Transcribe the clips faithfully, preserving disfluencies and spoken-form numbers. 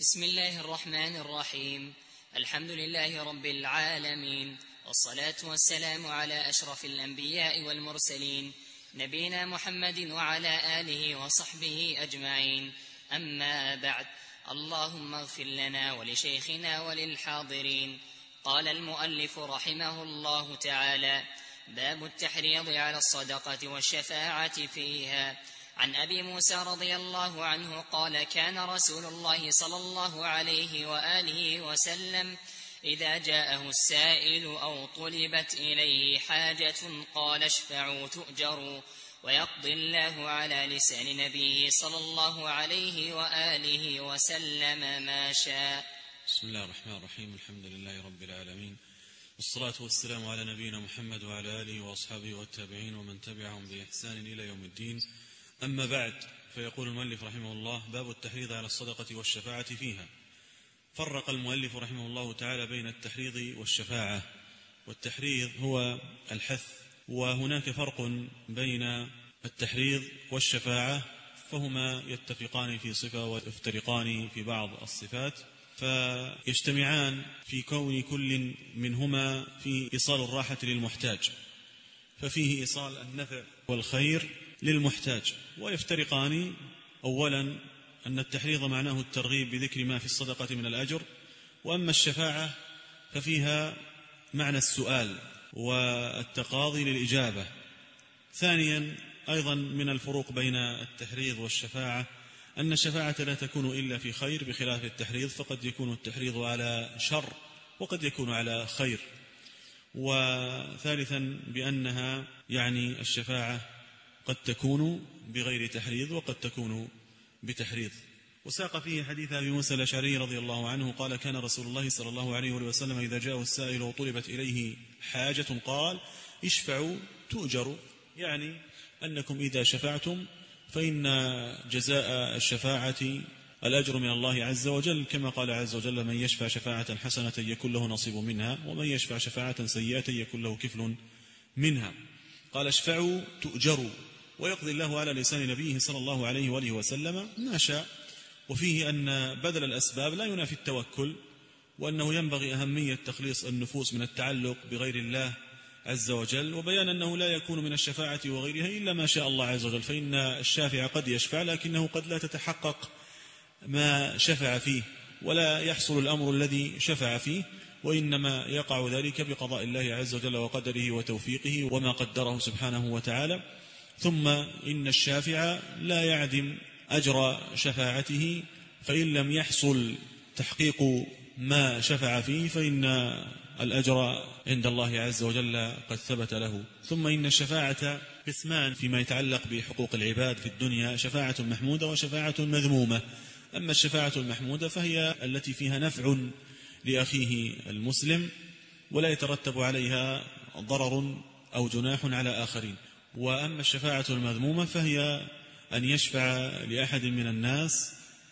بسم الله الرحمن الرحيم. الحمد لله رب العالمين، والصلاة والسلام على أشرف الأنبياء والمرسلين، نبينا محمد وعلى آله وصحبه أجمعين. أما بعد، اللهم اغفر لنا ولشيخنا وللحاضرين. قال المؤلف رحمه الله تعالى: باب التحريض على الصدقة والشفاعة فيها. عن أبي موسى رضي الله عنه قال: كان رسول الله صلى الله عليه وآله وسلم إذا جاءه السائل أو طلبت إليه حاجة قال: اشفعوا تؤجروا، ويقضي الله على لسان نبيه صلى الله عليه وآله وسلم ما شاء. بسم الله الرحمن الرحيم. الحمد لله رب العالمين، والصلاة والسلام على نبينا محمد وعلى آله وأصحابه والتابعين ومن تبعهم بإحسان إلى يوم الدين. أما بعد، فيقول المؤلف رحمه الله: باب التحريض على الصدقة والشفاعة فيها. فرق المؤلف رحمه الله تعالى بين التحريض والشفاعة. والتحريض هو الحث، وهناك فرق بين التحريض والشفاعة، فهما يتفقان في صفة ويفترقان في بعض الصفات، فيجتمعان في كون كل منهما في إيصال الراحة للمحتاج، ففيه إيصال النفع والخير للمحتاج. ويفترقان: أولا أن التحريض معناه الترغيب بذكر ما في الصدقة من الأجر، وأما الشفاعة ففيها معنى السؤال والتقاضي للإجابة. ثانيا أيضا من الفروق بين التحريض والشفاعة أن الشفاعة لا تكون إلا في خير، بخلاف التحريض فقد يكون التحريض على شر وقد يكون على خير. وثالثا بأنها يعني الشفاعة قد تكون بغير تحريض وقد تكون بتحريض. وساق فيه حديث أبي موسى الأشعري رضي الله عنه قال: كان رسول الله صلى الله عليه وسلم إذا جاءه السائل وطلبت إليه حاجة قال: اشفعوا تؤجروا، يعني أنكم إذا شفعتم فإن جزاء الشفاعة الأجر من الله عز وجل، كما قال عز وجل: من يشفع شفاعة حسنة يكن له نصيب منها، ومن يشفع شفاعة سيئة يكن له كفل منها. قال: اشفعوا تؤجروا، ويقضي الله على لسان نبيه صلى الله عليه وآله وسلم ما شاء. وفيه أن بذل الأسباب لا ينافي التوكل، وأنه ينبغي أهمية تخليص النفوس من التعلق بغير الله عز وجل، وبيان أنه لا يكون من الشفاعة وغيرها إلا ما شاء الله عز وجل، فإن الشافع قد يشفع لكنه قد لا تتحقق ما شفع فيه ولا يحصل الأمر الذي شفع فيه، وإنما يقع ذلك بقضاء الله عز وجل وقدره وتوفيقه وما قدره سبحانه وتعالى. ثم إن الشافع لا يعدم أجر شفاعته، فإن لم يحصل تحقيق ما شفع فيه فإن الأجر عند الله عز وجل قد ثبت له. ثم إن الشفاعة قسمان فيما يتعلق بحقوق العباد في الدنيا: شفاعة محمودة وشفاعة مذمومة. أما الشفاعة المحمودة فهي التي فيها نفع لأخيه المسلم ولا يترتب عليها ضرر أو جناح على آخرين. وأما الشفاعة المذمومة فهي أن يشفع لأحد من الناس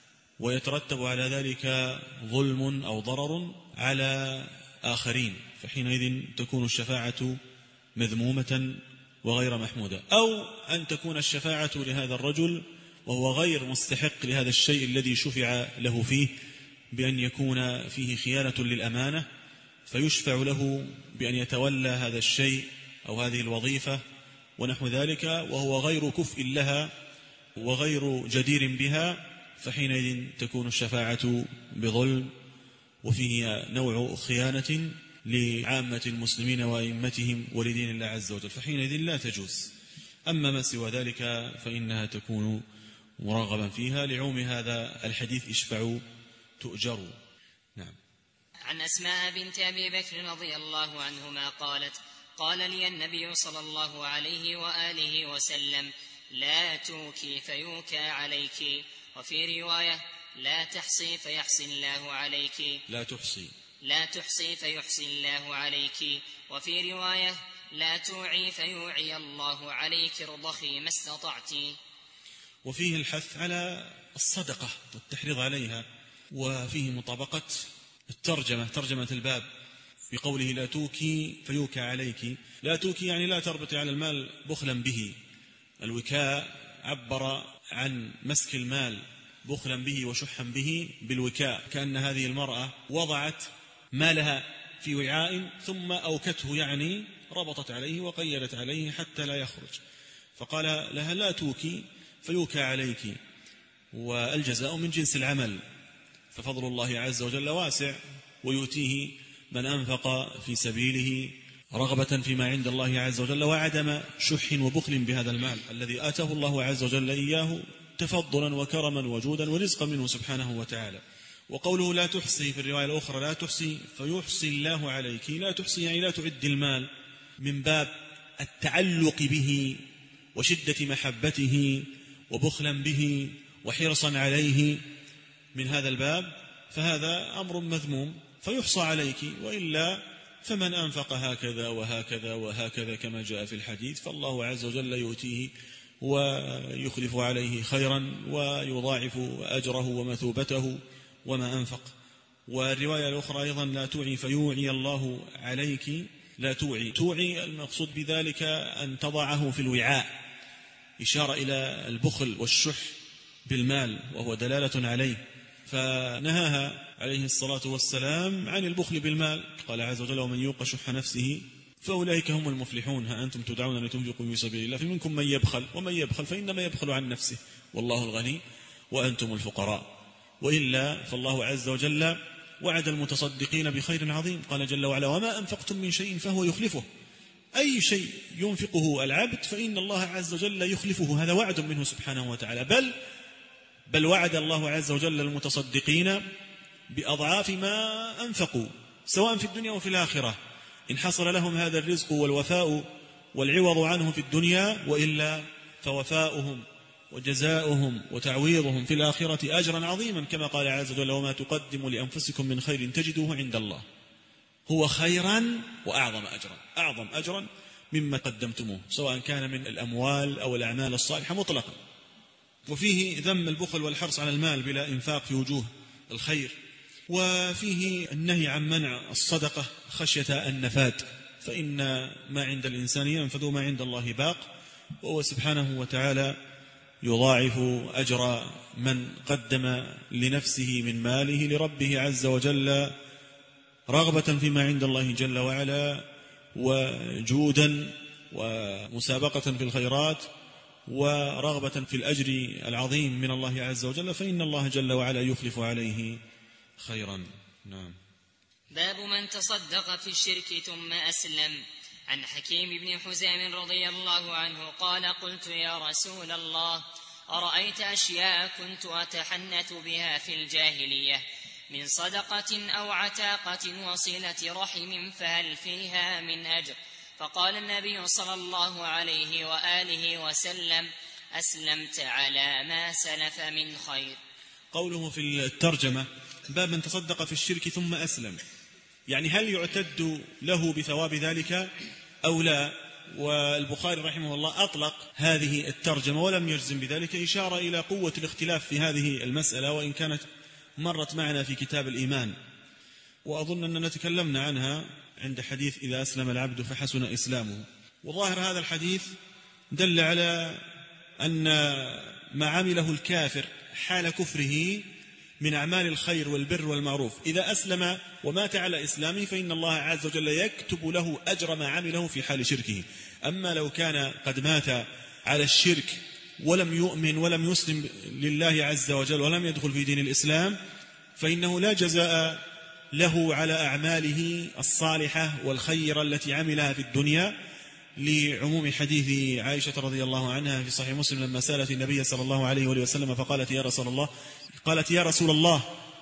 ويترتب على ذلك ظلم أو ضرر على آخرين، فحينئذ تكون الشفاعة مذمومة وغير محمودة. أو أن تكون الشفاعة لهذا الرجل وهو غير مستحق لهذا الشيء الذي شفع له فيه، بأن يكون فيه خيانة للأمانة فيشفع له بأن يتولى هذا الشيء أو هذه الوظيفة ونحو ذلك، وهو غير كفء لها وغير جدير بها، فحينئذ تكون الشفاعة بظلم وفيه نوع خيانة لعامة المسلمين وأئمتهم ولدين الله عز وجل، فحينئذ لا تجوز. أما ما سوى ذلك فإنها تكون مرغبا فيها، لعوم هذا الحديث: اشفعوا تؤجروا. نعم. عن أسماء بنت أبي بكر رضي الله عنهما قالت: قال لي النبي صلى الله عليه وآله وسلم: لا توكي فيوكى عليك، وفي رواية: لا تحصي فيحصي الله عليك. لا تحصي لا تحصي فيحصي الله عليك. وفي رواية: لا توعي فيوعي الله عليك، ارضخي ما استطعت. وفيه الحث على الصدقة والتحريض عليها، وفيه مطابقة الترجمة ترجمة الباب بقوله: لا توكي فيوكى عليك. لا توكي يعني لا تربطي على المال بخلا به. الوكاء عبر عن مسك المال بخلا به وشحا به بالوكاء، كأن هذه المرأة وضعت مالها في وعاء ثم أوكته، يعني ربطت عليه وقيدت عليه حتى لا يخرج، فقال لها لا توكي فيوكى عليك، والجزاء من جنس العمل، ففضل الله عز وجل واسع ويؤتيه من أنفق في سبيله رغبة فيما عند الله عز وجل وعدم شح وبخل بهذا المال الذي آتاه الله عز وجل إياه تفضلا وكرما وجودا ورزقا منه سبحانه وتعالى. وقوله لا تحصي في الرواية الأخرى لا تحصي فيحصي الله عليك، لا تحصي يعني لا تعد المال، من باب التعلق به وشدة محبته وبخلا به وحرصا عليه، من هذا الباب فهذا أمر مذموم فيحصى عليك، وإلا فمن أنفق هكذا وهكذا وهكذا كما جاء في الحديث فالله عز وجل يؤتيه ويخلف عليه خيرا ويضاعف أجره ومثوبته وما أنفق. والرواية الأخرى أيضا لا توعي فيوعي الله عليك، لا توعي، توعي المقصود بذلك أن تضعه في الوعاء، إشارة إلى البخل والشح بالمال وهو دلالة عليه، فنهاها عليه الصلاة والسلام عن البخل بالمال، قال عز وجل ومن يوق شح نفسه فأولئك هم المفلحون، ها أنتم تدعون لتنفقوا في سبيل الله فمنكم من يبخل ومن يبخل فإنما يبخل عن نفسه والله الغني وأنتم الفقراء، وإلا فالله عز وجل وعد المتصدقين بخير عظيم، قال جل وعلا وما أنفقتم من شيء فهو يخلفه، أي شيء ينفقه العبد فإن الله عز وجل يخلفه، هذا وعد منه سبحانه وتعالى، بل بل وعد الله عز وجل المتصدقين بأضعاف ما أنفقوا سواء في الدنيا وفي الآخرة، إن حصل لهم هذا الرزق والوفاء والعوض عنه في الدنيا، وإلا فوفاؤهم وجزاؤهم وتعويضهم في الآخرة أجرا عظيما، كما قال عز وجل وما تقدموا لأنفسكم من خير تجدوه عند الله هو خيرا وأعظم أجرا، أعظم أجرا مما قدمتموه، سواء كان من الأموال أو الأعمال الصالحة مطلقا. وفيه ذم البخل والحرص على المال بلا إنفاق في وجوه الخير، وفيه النهي عن منع الصدقة خشية النفاد، فإن ما عند الإنسان ينفذ وما عند الله باق، وهو سبحانه وتعالى يضاعف أجر من قدم لنفسه من ماله لربه عز وجل رغبة فيما عند الله جل وعلا وجودا ومسابقة في الخيرات ورغبة في الأجر العظيم من الله عز وجل، فإن الله جل وعلا يخلف عليه خيرا. نعم. باب من تصدق في الشرك ثم أسلم. عن حكيم بن حزام رضي الله عنه قال قلت يا رسول الله أرأيت أشياء كنت أتحنث بها في الجاهلية من صدقة أو عتاقة وصلة رحم فهل فيها من أجر؟ فقال النبي صلى الله عليه وآله وسلم أسلمت على ما سلف من خير. قوله في الترجمة باب من تصدق في الشرك ثم أسلم، يعني هل يعتد له بثواب ذلك أو لا؟ والبخاري رحمه الله أطلق هذه الترجمة ولم يجزم بذلك، إشارة إلى قوة الاختلاف في هذه المسألة، وإن كانت مرت معنا في كتاب الإيمان، وأظن أننا تكلمنا عنها عند حديث إذا أسلم العبد فحسن إسلامه. وظاهر هذا الحديث دل على أن ما عمله الكافر حال كفره من أعمال الخير والبر والمعروف إذا أسلم ومات على إسلامه فإن الله عز وجل يكتب له أجر ما عمله في حال شركه. أما لو كان قد مات على الشرك ولم يؤمن ولم يسلم لله عز وجل ولم يدخل في دين الإسلام فإنه لا جزاء له على أعماله الصالحة والخير التي عملها في الدنيا، لعموم حديث عائشة رضي الله عنها في صحيح مسلم لما سألت النبي صلى الله عليه وسلم فقالت يا رسول الله قالت يا رسول الله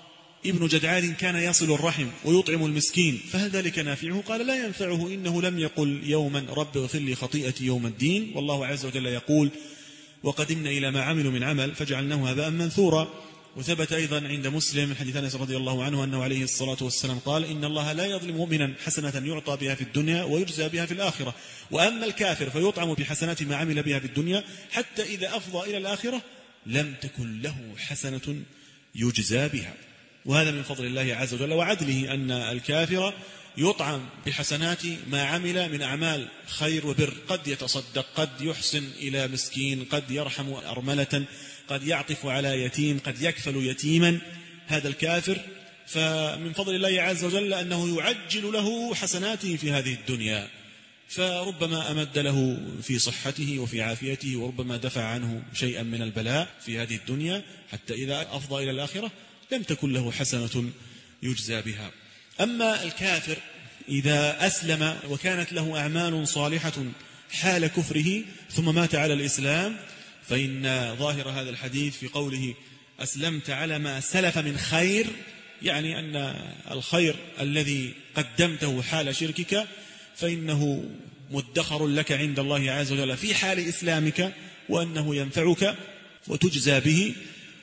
ابن جدعان كان يصل الرحم ويطعم المسكين فهل ذلك نافعه؟ قال لا ينفعه، إنه لم يقل يوما رب اغفر لي خطيئتي يوم الدين، والله عز وجل يقول وقدمنا إلى ما عملوا من عمل فجعلناه هباء منثورا. وثبت أيضا عند مسلم حديث أنس رضي الله عنه أنه عليه الصلاة والسلام قال إن الله لا يظلم مؤمنا حسنة يعطى بها في الدنيا ويجزى بها في الآخرة، وأما الكافر فيطعم بحسنات ما عمل بها في الدنيا حتى إذا أفضى إلى الآخرة لم تكن له حسنة يجزى بها. وهذا من فضل الله عز وجل وعدله أن الكافر يطعم بحسنات ما عمل من أعمال خير وبر، قد يتصدق، قد يحسن إلى مسكين، قد يرحم أرملة، قد يعطف على يتيم، قد يكفل يتيما هذا الكافر، فمن فضل الله عز وجل أنه يعجل له حسناته في هذه الدنيا، فربما أمد له في صحته وفي عافيته، وربما دفع عنه شيئا من البلاء في هذه الدنيا، حتى إذا أفضى إلى الآخرة لم تكن له حسنة يجزى بها. أما الكافر إذا أسلم وكانت له أعمال صالحة حال كفره ثم مات على الإسلام، فإن ظاهر هذا الحديث في قوله أسلمت على ما سلف من خير، يعني أن الخير الذي قدمته حال شركك فإنه مدخر لك عند الله عز وجل في حال إسلامك، وأنه ينفعك وتجزى به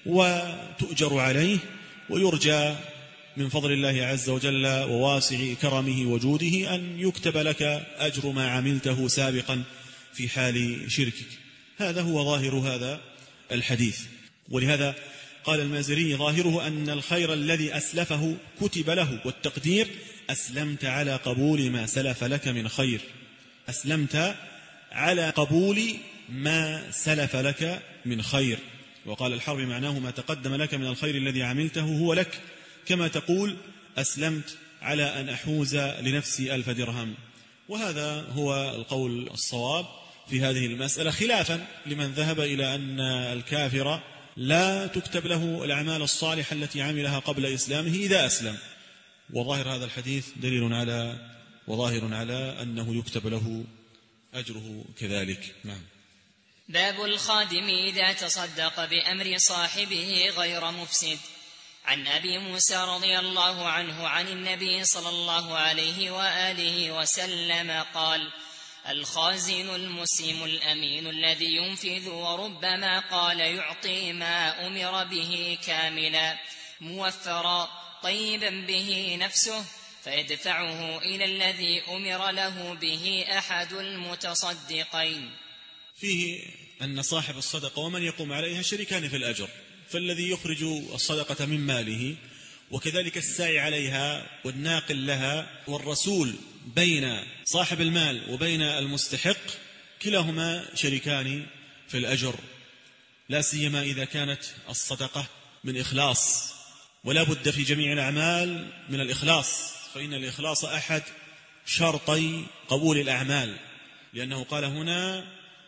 وتؤجر عليه، ويرجى من فضل الله عز وجل وواسع كرمه وجوده أن يكتب لك أجر ما عملته سابقا في حال شركك. هذا هو ظاهر هذا الحديث. ولهذا قال المازري ظاهره أن الخير الذي أسلفه كتب له، والتقدير أسلمت على قبول ما سلف لك من خير، أسلمت على قبول ما سلف لك من خير. وقال الحرب معناه ما تقدم لك من الخير الذي عملته هو لك، كما تقول أسلمت على أن أحوز لنفسي ألف درهم. وهذا هو القول الصواب في هذه المسألة، خلافا لمن ذهب إلى أن الكافر لا تكتب له الأعمال الصالحة التي عملها قبل إسلامه إذا أسلم. وظاهر هذا الحديث دليل على وظاهر على أنه يكتب له أجره كذلك. نعم. باب الخادم إذا تصدق بأمر صاحبه غير مفسد. عن أبي موسى رضي الله عنه عن النبي صلى الله عليه وآله وسلم قال: الخازن المسلم الأمين الذي ينفذ، وربما قال يعطي ما أمر به كاملا موفرا طيبا به نفسه، فيدفعه إلى الذي أمر له به أحد المتصدقين. فيه أن صاحب الصدقة ومن يقوم عليها شريكان في الأجر، فالذي يخرج الصدقة من ماله وكذلك الساعي عليها والناقل لها، والرسول بين صاحب المال وبين المستحق كلاهما شريكان في الأجر، لا سيما إذا كانت الصدقة من إخلاص، ولا بد في جميع الأعمال من الإخلاص، فإن الإخلاص أحد شرطي قبول الأعمال، لأنه قال هنا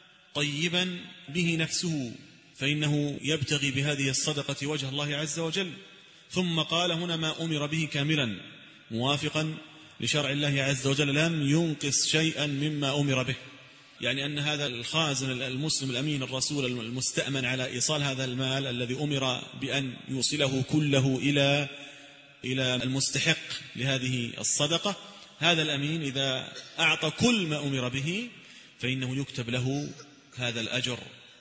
طيبا به نفسه، فإنه يبتغي بهذه الصدقة وجه الله عز وجل. ثم قال هنا ما أمر به كاملا موافقا لشرع الله عز وجل، لم ينقص شيئا مما أمر به، يعني أن هذا الخازن المسلم الأمين الرسول المستأمن على إيصال هذا المال الذي أمر بأن يوصله كله إلى إلى المستحق لهذه الصدقة، هذا الأمين إذا أعطى كل ما أمر به فإنه يكتب له هذا الأجر،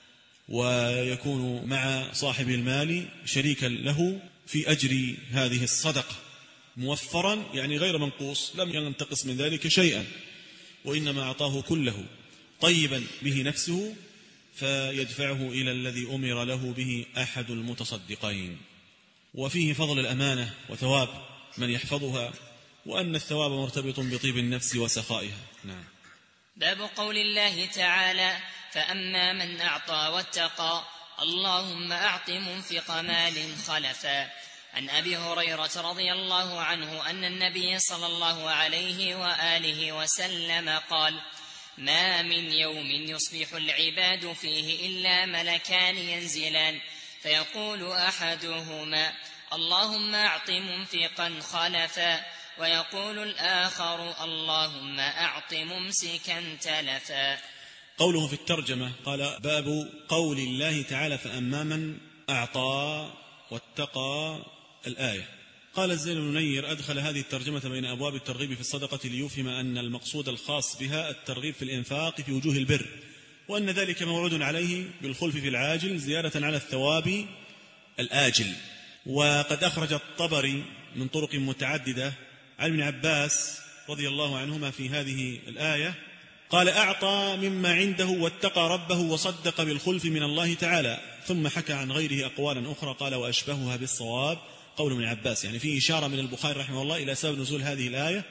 ويكون مع صاحب المال شريكا له في أجر هذه الصدقة موفرا، يعني غير منقوص، لم ينتقص من ذلك شيئا، وإنما أعطاه كله طيبا به نفسه، فيدفعه إلى الذي أمر له به أحد المتصدقين. وفيه فضل الأمانة وثواب من يحفظها، وأن الثواب مرتبط بطيب النفس وسخائها. نعم. باب قول الله تعالى: فأما من أعطى واتقى اللهم أعط منفق مال خلفا. عن أبي هريرة رضي الله عنه أن النبي صلى الله عليه وآله وسلم قال: ما من يوم يصبح العباد فيه إلا ملكان ينزلان، فيقول أحدهما اللهم أعط منفقا خلفا، ويقول الآخر اللهم أعط ممسكا تلفا. قوله في الترجمة قال: باب قول الله تعالى فأما من أعطى واتقى الآية. قال الزين بن نير: أدخل هذه الترجمة بين أبواب الترغيب في الصدقة ليفهم أن المقصود الخاص بها الترغيب في الإنفاق في وجوه البر، وأن ذلك موعود عليه بالخلف في العاجل زيادة على الثواب الآجل. وقد أخرج الطبري من طرق متعددة عن ابن عباس رضي الله عنهما في هذه الآية قال: أعطى مما عنده واتقى ربه وصدق بالخلف من الله تعالى. ثم حكى عن غيره أقوالا أخرى قال: وأشبهها بالصواب قول ابن عباس، يعني فيه إشارة من البخاري رحمه الله إلى سبب نزول هذه الآية،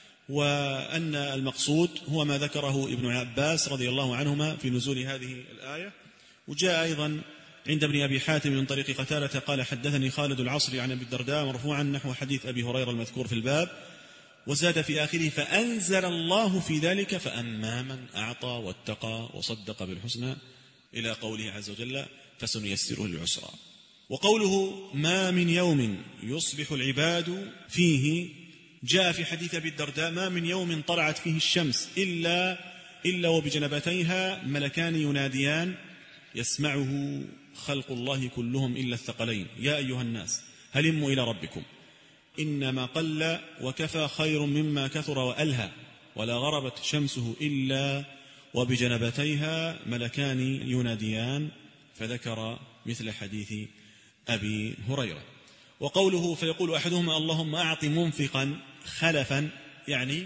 وأن المقصود هو ما ذكره ابن عباس رضي الله عنهما في نزول هذه الآية. وجاء أيضا عند ابن أبي حاتم من طريق قتادة قال حدثني خالد العصري عن أبي الدرداء مرفوعا نحو حديث أبي هريرة المذكور في الباب، وزاد في آخره فأنزل الله في ذلك فأما من أعطى واتقى وصدق بالحسنى إلى قوله عز وجل فسنيسره للعسرى. وقوله ما من يوم يصبح العباد فيه جاء في حديث أبي الدرداء ما من يوم طلعت فيه الشمس إلا, إلا وبجنبتيها ملكان يناديان يسمعه خلق الله كلهم إلا الثقلين يا أيها الناس هلموا إلى ربكم إنما قل وكفى خير مما كثر وألهى ولا غربت شمسه إلا وبجنبتيها ملكان يناديان، فذكر مثل حديث أبي هريرة. وقوله فيقول أحدهما اللهم أعط منفقا خلفا يعني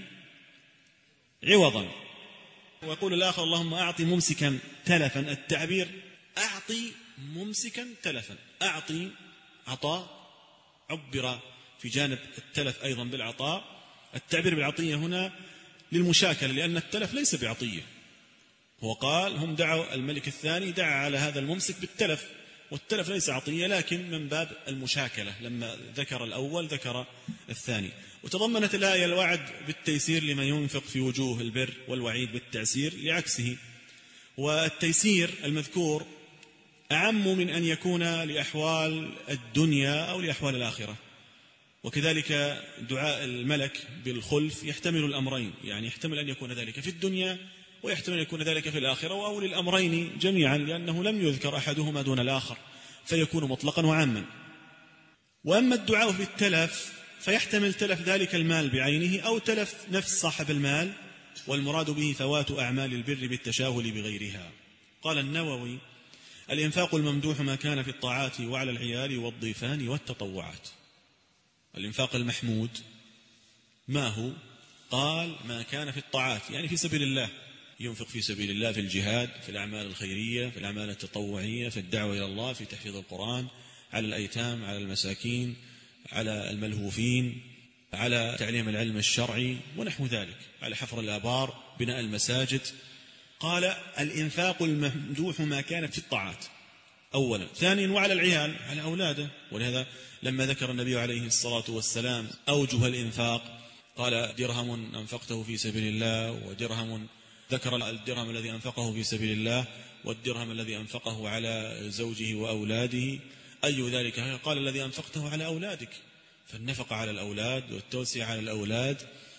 عوضا، ويقول الآخر اللهم أعط ممسكا تلفا. التعبير أعطي ممسكا تلفا، أعطي عطاء عبر في جانب التلف أيضا بالعطاء. التعبير بالعطية هنا للمشاكلة لأن التلف ليس بعطية، هو قال هم دعوا الملك الثاني دعا على هذا الممسك بالتلف، والتلف ليس عطية لكن من باب المشاكلة، لما ذكر الأول ذكر الثاني. وتضمنت الآية الوعد بالتيسير لمن ينفق في وجوه البر والوعيد بالتعسير لعكسه. والتيسير المذكور أعم من أن يكون لأحوال الدنيا أو لأحوال الآخرة. وكذلك دعاء الملك بالخلف يحتمل الأمرين، يعني يحتمل أن يكون ذلك في الدنيا ويحتمل أن يكون ذلك في الآخرة، وأولي الأمرين جميعا لأنه لم يذكر أحدهما دون الآخر فيكون مطلقا وعاما. وأما الدعاء بالتلف فيحتمل تلف ذلك المال بعينه أو تلف نفس صاحب المال، والمراد به فوات أعمال البر بالتشاغل بغيرها. قال النووي الإنفاق الممدوح ما كان في الطاعات وعلى العيال والضيفان والتطوعات. الإنفاق المحمود ما هو؟ قال ما كان في الطاعات يعني في سبيل الله، ينفق في سبيل الله في الجهاد، في الأعمال الخيرية، في الأعمال التطوعية، في الدعوة إلى الله، في تحفيظ القرآن، على الأيتام، على المساكين، على الملهوفين، على تعليم العلم الشرعي ونحو ذلك، على حفر الآبار، بناء المساجد. قال الإنفاق الممدوح ما كان في الطاعات أولا. ثانيا وعلى العيال، على أولاده. ولهذا لما ذكر النبي عليه الصلاة والسلام أوجه الإنفاق قال درهم أنفقته في سبيل الله، ودرهم ذكر الدرهم الذي أنفقه في سبيل الله والدرهم الذي أنفقه على زوجه وأولاده. أي ذلك؟ قال الذي أنفقته على أولادك، فالنفق على الأولاد والتوسع على الأولاد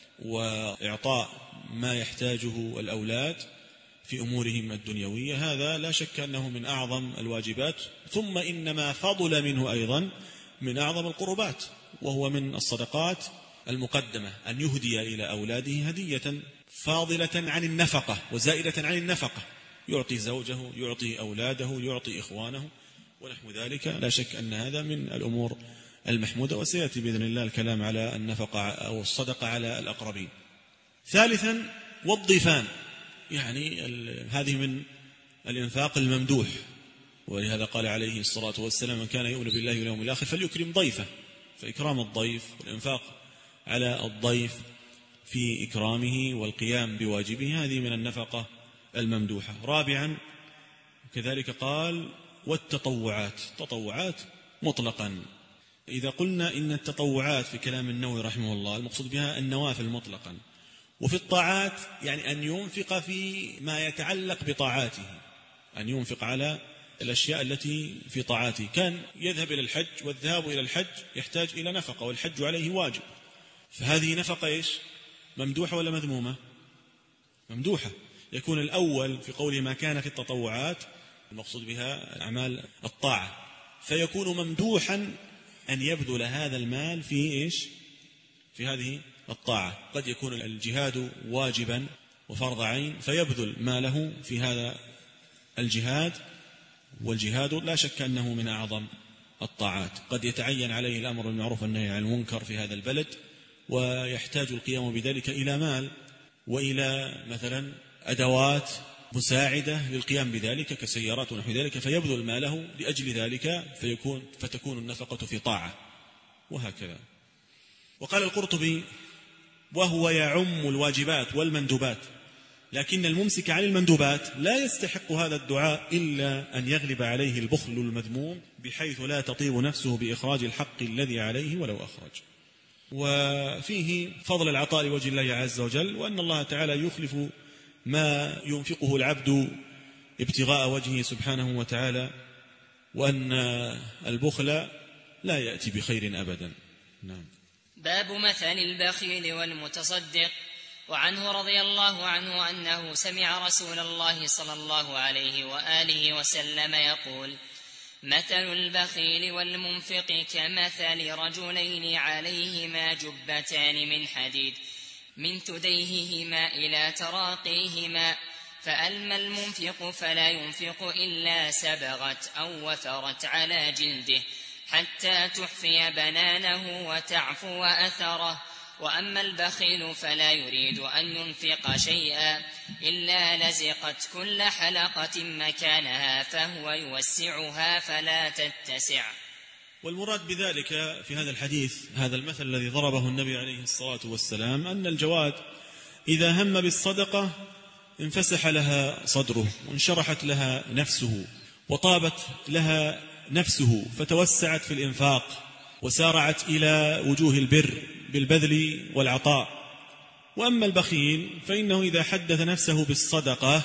وإعطاء ما يحتاجه الأولاد في أمورهم الدنيوية، هذا لا شك أنه من أعظم الواجبات. ثم إنما فضل منه أيضا من أعظم القربات، وهو من الصدقات المقدمة أن يهدي إلى أولاده هدية فاضلة عن النفقة وزائدة عن النفقة، يعطي زوجه، يعطي أولاده، يعطي إخوانه ونحو ذلك. لا شك أن هذا من الأمور المحمودة، وسيأتي بإذن الله الكلام على النفقة أو الصدقة على الأقربين. ثالثا والضيفان، يعني هذه من الإنفاق الممدوح، ولهذا قال عليه الصلاة والسلام من كان يؤمن بالله واليوم الآخر فليكرم ضيفه، فإكرام الضيف والإنفاق على الضيف في إكرامه والقيام بواجبه هذه من النفقة الممدوحة. رابعا كذلك قال والتطوعات، تطوعات مطلقا. إذا قلنا إن التطوعات في كلام النووي رحمه الله المقصود بها النوافل مطلقا، وفي الطاعات يعني أن ينفق في ما يتعلق بطاعاته، أن ينفق على الأشياء التي في طاعاته. كان يذهب إلى الحج، والذهاب إلى الحج يحتاج إلى نفقة، والحج عليه واجب، فهذه نفقة إيش؟ ممدوحة ولا مذمومة؟ ممدوحة. يكون الأول في قوله ما كان في التطوعات المقصود بها أعمال الطاعة، فيكون ممدوحا أن يبذل هذا المال في إيش؟ في هذه الطاعة. قد يكون الجهاد واجبا وفرض عين فيبذل ماله في هذا الجهاد، والجهاد لا شك أنه من أعظم الطاعات. قد يتعين عليه الأمر بالمعروف والنهي عن المنكر في هذا البلد، ويحتاج القيام بذلك إلى مال وإلى مثلا أدوات مساعدة للقيام بذلك كسيارات ونحو ذلك، فيبذل ماله لأجل ذلك فيكون فتكون النفقة في طاعة، وهكذا. وقال القرطبي وهو يعم الواجبات والمندوبات، لكن الممسك عن المندوبات لا يستحق هذا الدعاء إلا أن يغلب عليه البخل المذموم بحيث لا تطيب نفسه بإخراج الحق الذي عليه ولو أخرج. وفيه فضل العطاء لوجه الله عز وجل، وأن الله تعالى يخلف ما ينفقه العبد ابتغاء وجهه سبحانه وتعالى، وأن البخل لا يأتي بخير أبدا. نعم. باب مثل البخيل والمتصدق. وعنه رضي الله عنه أنه سمع رسول الله صلى الله عليه وآله وسلم يقول: مثل البخيل والمنفق كمثل رجلين عليهما جبتان من حديد من ثديهما إلى تراقيهما، فأما المنفق فلا ينفق إلا سبغت أو وثرت على جلده حتى تحفي بنانه وتعفو أثره، وأما البخيل فلا يريد أن ينفق شيئا إلا لزقت كل حلقة مكانها فهو يوسعها فلا تتسع. والمراد بذلك في هذا الحديث هذا المثل الذي ضربه النبي عليه الصلاة والسلام أن الجواد إذا هم بالصدقة انفسح لها صدره وانشرحت لها نفسه وطابت لها نفسه فتوسعت في الإنفاق وسارعت إلى وجوه البر بالبذل والعطاء. وأما البخيل فإنه إذا حدث نفسه بالصدقة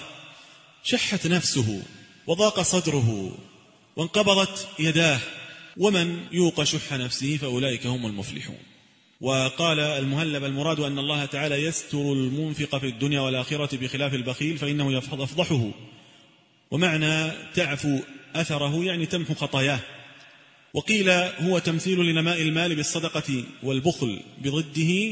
شحت نفسه وضاق صدره وانقبضت يداه، ومن يوق شح نفسه فأولئك هم المفلحون. وقال المهلب: المراد أن الله تعالى يستر المنفق في الدنيا والآخرة بخلاف البخيل فإنه يفضحه. ومعنى تعفو أثره يعني تمحو خطاياه. وقيل هو تمثيل لنماء المال بالصدقة والبخل بضده،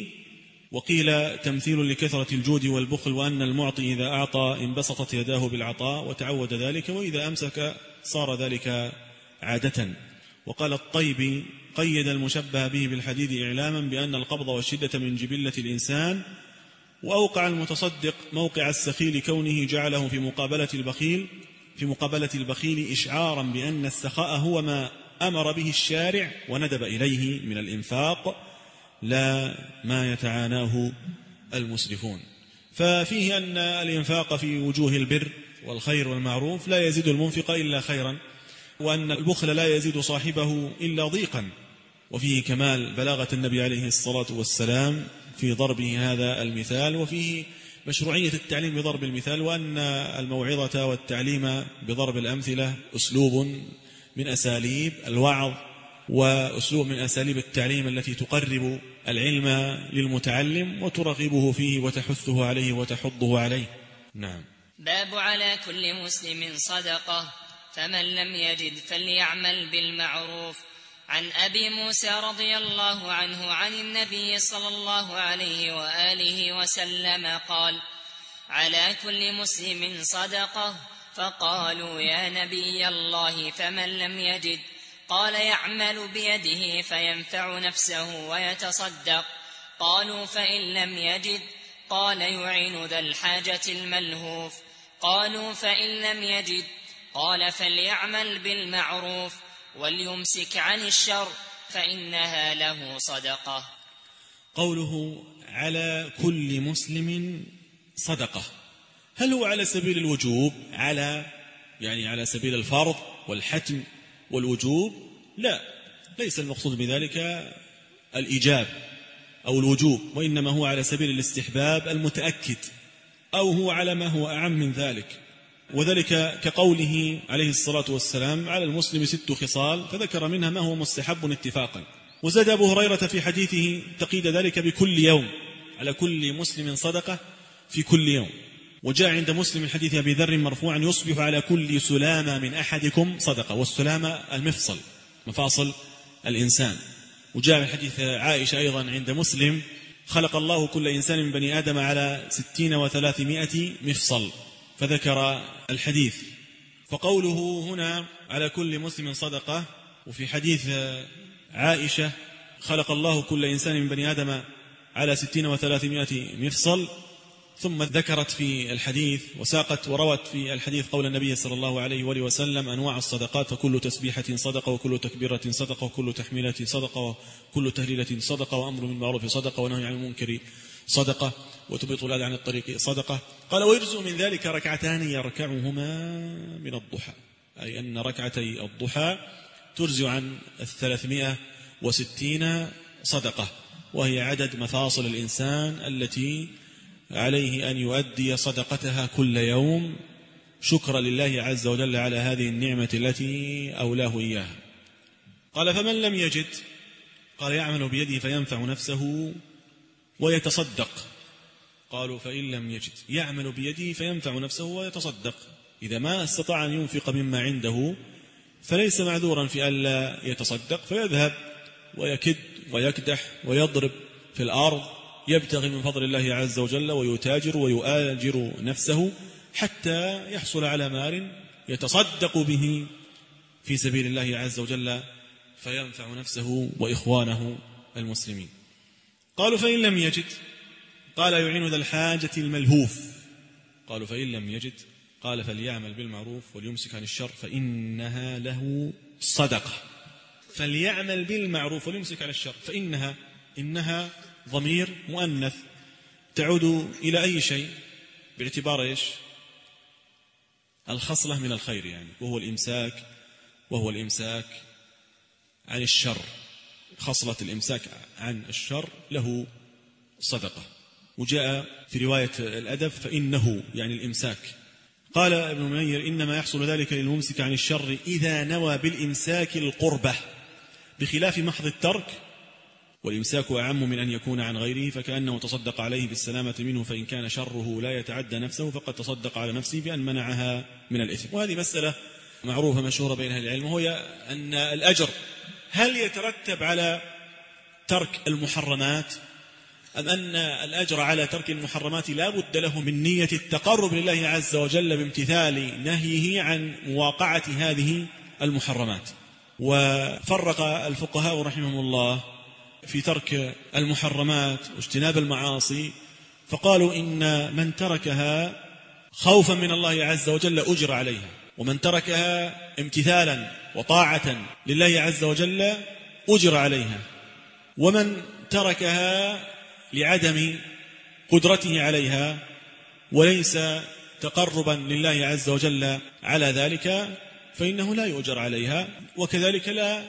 وقيل تمثيل لكثرة الجود والبخل، وأن المعطي إذا أعطى انبسطت يداه بالعطاء وتعود ذلك، وإذا أمسك صار ذلك عادة. وقال الطيبي: قيد المشبه به بالحديد إعلاما بأن القبض والشدة من جبلة الإنسان، وأوقع المتصدق موقع السخي لكونه جعله في مقابلة البخيل في مقابلة البخيل إشعارا بأن السخاء هو ما أمر به الشارع وندب إليه من الإنفاق لا ما يتعاناه المسرفون. ففيه أن الإنفاق في وجوه البر والخير والمعروف لا يزيد المنفق إلا خيرا، وأن البخل لا يزيد صاحبه إلا ضيقا. وفيه كمال بلاغة النبي عليه الصلاة والسلام في ضربه هذا المثال، وفيه مشروعية التعليم بضرب المثال، وأن الموعظة والتعليم بضرب الأمثلة أسلوب من أساليب الوعظ وأسلوب من أساليب التعليم التي تقرب العلم للمتعلم وترغبه فيه وتحثه عليه وتحضه عليه. نعم. باب على كل مسلم صدقة، فمن لم يجد فليعمل بالمعروف. عن أبي موسى رضي الله عنه عن النبي صلى الله عليه وآله وسلم قال: على كل مسلم صدقة. فقالوا: يا نبي الله فمن لم يجد؟ قال: يعمل بيده فينفع نفسه ويتصدق. قالوا: فإن لم يجد؟ قال: يعين ذا الحاجة الملهوف. قالوا: فإن لم يجد؟ قال: فليعمل بالمعروف وليمسك عن الشر فإنها له صدقة. قوله على كل مسلم صدقة، هل هو على سبيل الوجوب؟ على يعني على سبيل الفرض والحتم والوجوب؟ لا، ليس المقصود بذلك الإيجاب أو الوجوب، وإنما هو على سبيل الاستحباب المتأكد، أو هو على ما هو أعم من ذلك. وذلك كقوله عليه الصلاة والسلام: على المسلم ست خصال، فذكر منها ما هو مستحب اتفاقا. وزاد أبو هريرة في حديثه تقييد ذلك بكل يوم، على كل مسلم صدقة في كل يوم. وجاء عند مسلم من حديث أبي ذر مرفوعا: يصبح على كل سلامة من أحدكم صدقة. والسلامة المفصل، مفاصل الإنسان. وجاء من حديث عائشة أيضا عند مسلم: خلق الله كل إنسان من بني آدم على ستين وثلاثمائة مفصل، فذكر الحديث. فقوله هنا على كل مسلم صدقة، وفي حديث عائشة: خلق الله كل إنسان من بني آدم على ستين وثلاثمائة مفصل، ثم ذكرت في الحديث وساقت وروت في الحديث قول النبي صلى الله عليه وآله وسلم: أنواع الصدقات، فكل تسبيحة صدقة، وكل تكبيرة صدقة، وكل تحميلة صدقة، وكل تهليلة صدقة، وأمر بالمعروف صدقة، ونهي عن المنكر صدقة، وتبطل الأذى عن الطريق صدقة. قال ويجزء من ذلك ركعتان يركعهما من الضحى، أي أن ركعتي الضحى ترزع عن الثلاثمائة وستين صدقة، وهي عدد مفاصل الإنسان التي عليه أن يؤدي صدقتها كل يوم شكرا لله عز وجل على هذه النعمة التي أولاه إياها. قال فمن لم يجد، قال يعمل بيده فينفع نفسه ويتصدق. قالوا فإن لم يجد يعمل بيده فينفع نفسه ويتصدق. إذا ما استطاع أن ينفق مما عنده فليس معذورا في ألا يتصدق، فيذهب ويكد ويكدح ويضرب في الأرض يبتغي من فضل الله عز وجل ويتاجر ويؤاجر نفسه حتى يحصل على مال يتصدق به في سبيل الله عز وجل فينفع نفسه وإخوانه المسلمين. قالوا فإن لم يجد، قال يعين ذا الحاجة الملهوف. قالوا فإن لم يجد، قال فليعمل بالمعروف وليمسك عن الشر فإنها له صدقة. فليعمل بالمعروف وليمسك عن الشر، فإنها إنها ضمير مؤنث تعود إلى أي شيء باعتبار إيش؟ الخصلة من الخير يعني، وهو الإمساك وهو الإمساك عن الشر. خصلة الإمساك عن الشر له صدقة. وجاء في رواية الأدب فإنه يعني الإمساك. قال ابن منير إنما يحصل ذلك للممسك عن الشر إذا نوى بالإمساك القربة، بخلاف محض الترك، والإمساك أعم من أن يكون عن غيره، فكأنه تصدق عليه بالسلامة منه، فإن كان شره لا يتعدى نفسه فقد تصدق على نفسه بأن منعها من الإثم. وهذه مسألة معروفة مشهورة بين أهل العلم، وهي أن الأجر هل يترتب على ترك المحرمات أم أن الأجر على ترك المحرمات لا بد له من نية التقرب لله عز وجل بامتثال نهيه عن مواقعة هذه المحرمات. وفرق الفقهاء رحمهم الله في ترك المحرمات واجتناب المعاصي، فقالوا إن من تركها خوفا من الله عز وجل أجر عليها، ومن تركها امتثالا وطاعة لله عز وجل أجر عليها، ومن تركها لعدم قدرته عليها وليس تقربا لله عز وجل على ذلك فإنه لا يؤجر عليها، وكذلك لا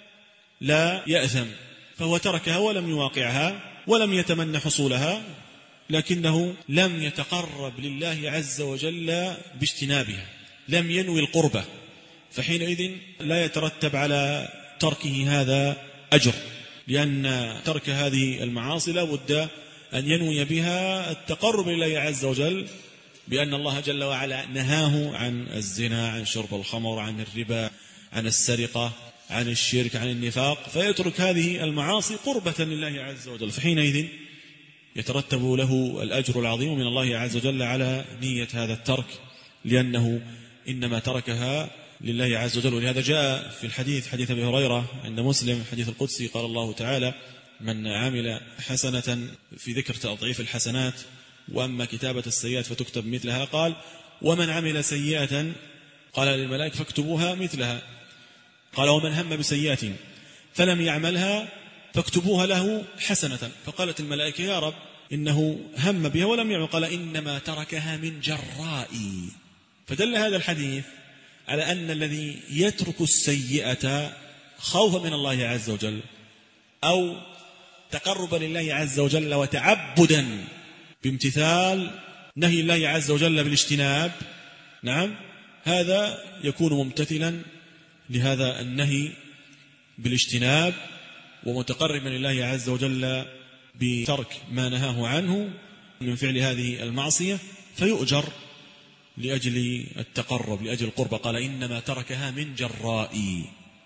لا يأثم، فهو تركها ولم يواقعها ولم يتمنى حصولها، لكنه لم يتقرب لله عز وجل باجتنابها، لم ينوي القربة، فحينئذ لا يترتب على تركه هذا أجر، لأن ترك هذه المعاصي لا بد أن ينوي بها التقرب لله عز وجل، بأن الله جل وعلا نهاه عن الزنا، عن شرب الخمر، عن الربا، عن السرقة، عن الشرك، عن النفاق، فيترك هذه المعاصي قربة لله عز وجل، فحينئذ يترتب له الأجر العظيم من الله عز وجل على نية هذا الترك، لأنه إنما تركها لله عز وجل. ولهذا جاء في الحديث حديث أبي هريرة عند مسلم حديث القدسي، قال الله تعالى من عمل حسنة في ذكر تضعيف الحسنات، وأما كتابة السيئات فتكتب مثلها، قال ومن عمل سيئة قال للملائكة فاكتبوها مثلها، قال ومن هم بسيئة فلم يعملها فاكتبوها له حسنة، فقالت الملائكة يا رب إنه هم بها ولم يعمل، قال إنما تركها من جرائي. فدل هذا الحديث على أن الذي يترك السيئة خوفا من الله عز وجل أو تقربا لله عز وجل وتعبدا بامتثال نهي الله عز وجل بالاجتناب، نعم، هذا يكون ممتثلا لهذا النهي بالاجتناب ومتقربا لله عز وجل بترك ما نهاه عنه من فعل هذه المعصية، فيؤجر لأجل التقرب، لأجل القرب. قال إنما تركها من جرائي.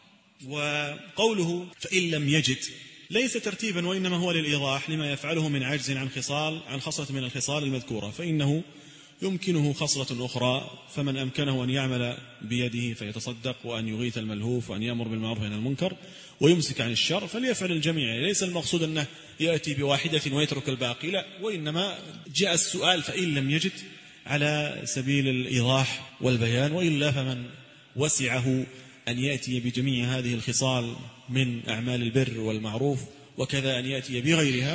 وقوله فإن لم يجد ليس ترتيبا، وإنما هو للإيضاح لما يفعله من عجز عن خصال عن خصلة من الخصال المذكورة، فإنه يمكنه خصلة أخرى، فمن أمكنه أن يعمل بيده فيتصدق، وأن يغيث الملهوف، وأن يأمر بالمعروف والنهي عن المنكر، ويمسك عن الشر، فليفعل الجميع. ليس المقصود أنه يأتي بواحدة ويترك الباقي، لا، وإنما جاء السؤال فإن لم يجد على سبيل الإيضاح والبيان، وإلا فمن وسعه أن يأتي بجميع هذه الخصال من أعمال البر والمعروف، وكذا أن يأتي بغيرها،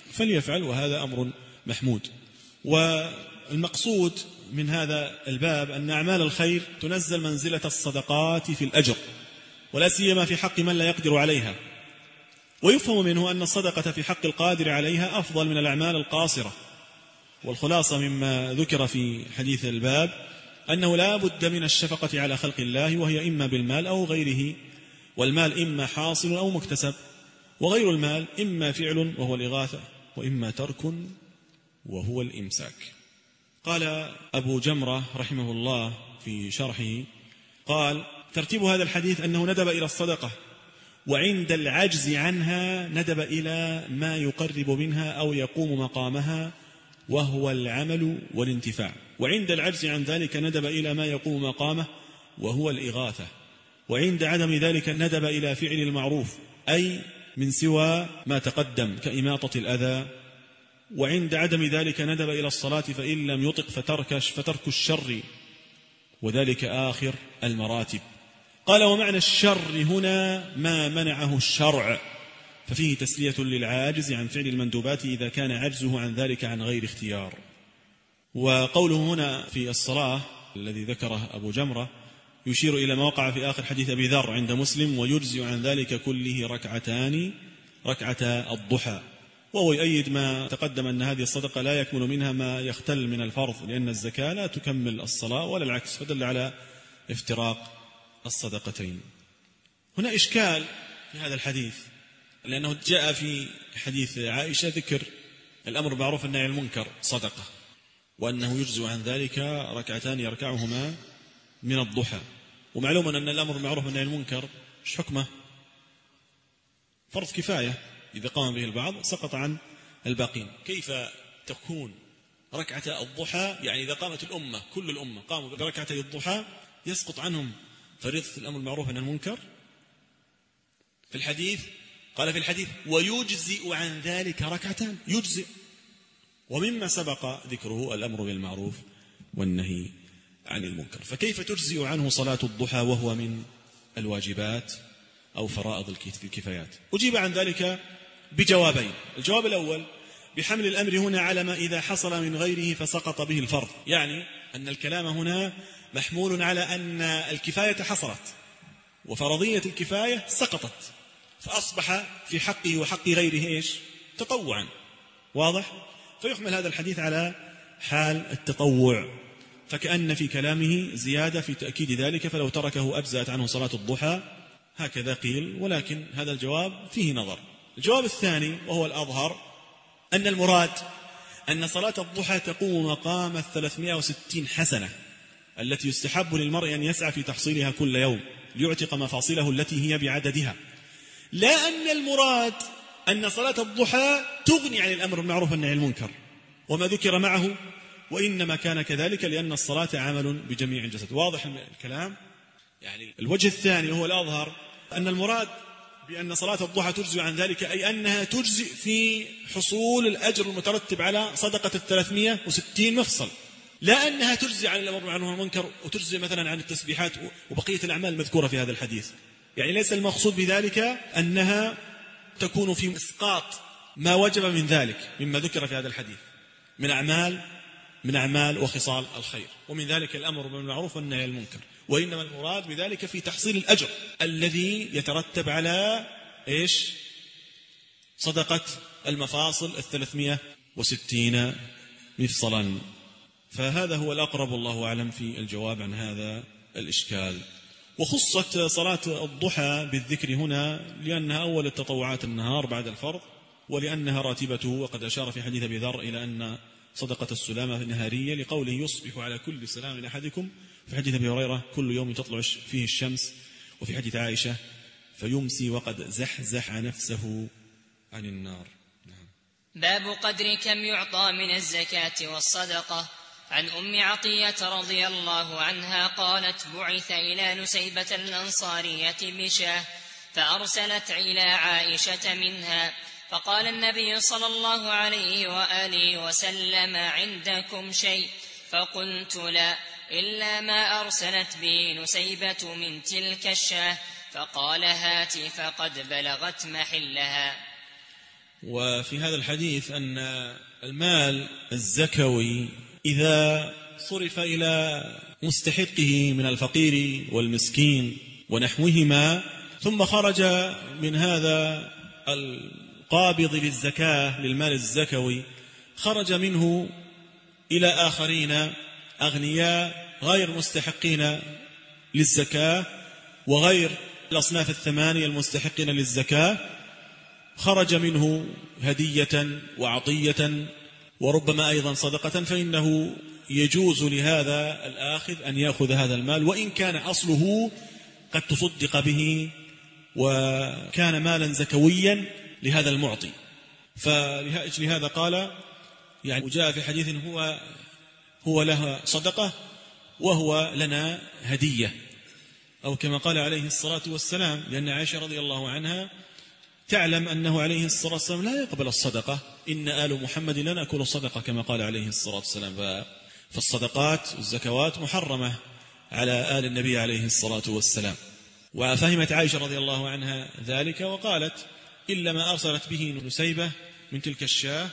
فليفعل، وهذا أمر محمود. والمقصود من هذا الباب أن أعمال الخير تنزل منزلة الصدقات في الأجر، ولا سيما في حق من لا يقدر عليها. ويفهم منه أن الصدقة في حق القادر عليها أفضل من الأعمال القاصرة. والخلاصة مما ذكر في حديث الباب أنه لا بد من الشفقة على خلق الله، وهي إما بالمال أو غيره، والمال إما حاصل أو مكتسب، وغير المال إما فعل وهو الإغاثة، وإما ترك وهو الإمساك. قال أبو جمرة رحمه الله في شرحه، قال: ترتيب هذا الحديث أنه ندب إلى الصدقة، وعند العجز عنها ندب إلى ما يقرب منها أو يقوم مقامها، وهو العمل والانتفاع. وعند العجز عن ذلك ندب إلى ما يقوم مقامه، وهو الإغاثة. وعند عدم ذلك ندب إلى فعل المعروف، أي من سوى ما تقدم كإماطة الأذى. وعند عدم ذلك ندب إلى الصلاة، فإن لم يطق فتركش فترك الشر، وذلك آخر المراتب. قال: ومعنى الشر هنا ما منعه الشرع، ففيه تسلية للعاجز عن فعل المندوبات إذا كان عجزه عن ذلك عن غير اختيار. وقوله هنا في الصلاة الذي ذكره أبو جمرة يشير إلى ما وقع في آخر حديث أبي ذر عند مسلم: ويجزئ عن ذلك كله ركعتان ركعة الضحى. وهو يؤيد ما تقدم أن هذه الصدقة لا يكمل منها ما يختل من الفرض، لأن الزكاة لا تكمل الصلاة ولا العكس، فدل على افتراق الصدقتين. هنا إشكال في هذا الحديث، لأنه جاء في حديث عائشة ذكر الأمر بالمعروف والنهي عن المنكر صدقة، وأنه يجزئ عن ذلك ركعتان يركعهما من الضحى. ومعلوم أن الأمر بالمعروف والنهي عن المنكر ايش حكمه؟ فرض كفاية، إذا قام به البعض سقط عن الباقين. كيف تكون ركعة الضحى؟ يعني إذا قامت الأمة كل الأمة قاموا بركعتي الضحى يسقط عنهم فريضة الأمر بالمعروف والنهي عن المنكر. في الحديث قال في الحديث: ويجزئ عن ذلك ركعتان، يجزئ. ومما سبق ذكره الأمر بالمعروف والنهي عن المنكر، فكيف تجزئ عنه صلاة الضحى وهو من الواجبات أو فرائض الكفايات؟ أجيب عن ذلك بجوابين. الجواب الأول: بحمل الأمر هنا على ما إذا حصل من غيره فسقط به الفرض، يعني أن الكلام هنا محمول على أن الكفاية حصلت وفرضية الكفاية سقطت، فأصبح في حقه وحق غيره إيش؟ تطوعا. واضح؟ فيحمل هذا الحديث على حال التطوع، فكأن في كلامه زيادة في تأكيد ذلك، فلو تركه أجزأت عنه صلاة الضحى، هكذا قيل. ولكن هذا الجواب فيه نظر. الجواب الثاني وهو الأظهر أن المراد أن صلاة الضحى تقوم مقام الثلاثمائة وستين حسنة التي يستحب للمرء أن يسعى في تحصيلها كل يوم ليعتق مفاصله التي هي بعددها، لا أن المراد أن صلاة الضحى تغني عن الأمر بالمعروف والنهي عن المنكر وما ذكر معه، وإنما كان كذلك لأن الصلاة عمل بجميع الجسد. واضح الكلام؟ يعني الوجه الثاني وهو الأظهر أن المراد بأن صلاة الضحى تجزئ عن ذلك، أي أنها تجزئ في حصول الأجر المترتب على صدقة الثلاثمائة وستين مفصل، لا أنها تجزئ عن الأمر بالمعروف والنهي عن المنكر وتجزئ مثلا عن التسبيحات وبقية الأعمال المذكورة في هذا الحديث. يعني ليس المقصود بذلك أنها تكون في إسقاط ما وجب من ذلك مما ذكر في هذا الحديث من أعمال من أعمال وخصال الخير، ومن ذلك الأمر بالمعروف والنهي عن المنكر، وإنما المراد بذلك في تحصيل الأجر الذي يترتب على إيش؟ صدقة المفاصل الثلاثمائة وستين مفصلا. فهذا هو الأقرب الله أعلم في الجواب عن هذا الإشكال. وخصت صلاة الضحى بالذكر هنا لأنها أول التطوعات النهار بعد الفرض، ولأنها راتبته، وقد أشار في حديث أبي ذر إلى أن صدقة السلامة النهارية لقوله: يصبح على كل سلام من أحدكم، في حديث أبي هريرة: كل يوم تطلع فيه الشمس، وفي حديث عائشة: فيمسي وقد زحزح نفسه عن النار. نعم. باب قدر كم يعطى من الزكاة والصدقة. عن أم عطية رضي الله عنها قالت: بعث إلى نسيبة الأنصارية بشاه فأرسلت إلى عائشة منها، فقال النبي صلى الله عليه وآله وسلم: عندكم شيء؟ فقلت: لا، إلا ما أرسلت به نسيبة من تلك الشاه. فقال: هات، فقد بلغت محلها. وفي هذا الحديث أن المال الزكوي إذا صرف إلى مستحقه من الفقير والمسكين ونحوهما ثم خرج من هذا القابض للزكاة للمال الزكوي خرج منه إلى آخرين أغنياء غير مستحقين للزكاة وغير الأصناف الثمانية المستحقين للزكاة، خرج منه هدية وعطية وربما أيضا صدقة، فإنه يجوز لهذا الآخذ أن يأخذ هذا المال وإن كان أصله قد تصدق به وكان مالا زكويا لهذا المعطي. فلهذا قال يعني جاء في حديث هو هو لها صدقة وهو لنا هدية، أو كما قال عليه الصلاة والسلام، لأن عائشة رضي الله عنها تعلم أنه عليه الصلاة والسلام لا يقبل الصدقة، إن آل محمد لا نأكل الصدقة كما قال عليه الصلاة والسلام، فالصدقات والزكوات محرمة على آل النبي عليه الصلاة والسلام. وفهمت عائشة رضي الله عنها ذلك وقالت إلا ما أرسلت به نسيبة من تلك الشاة،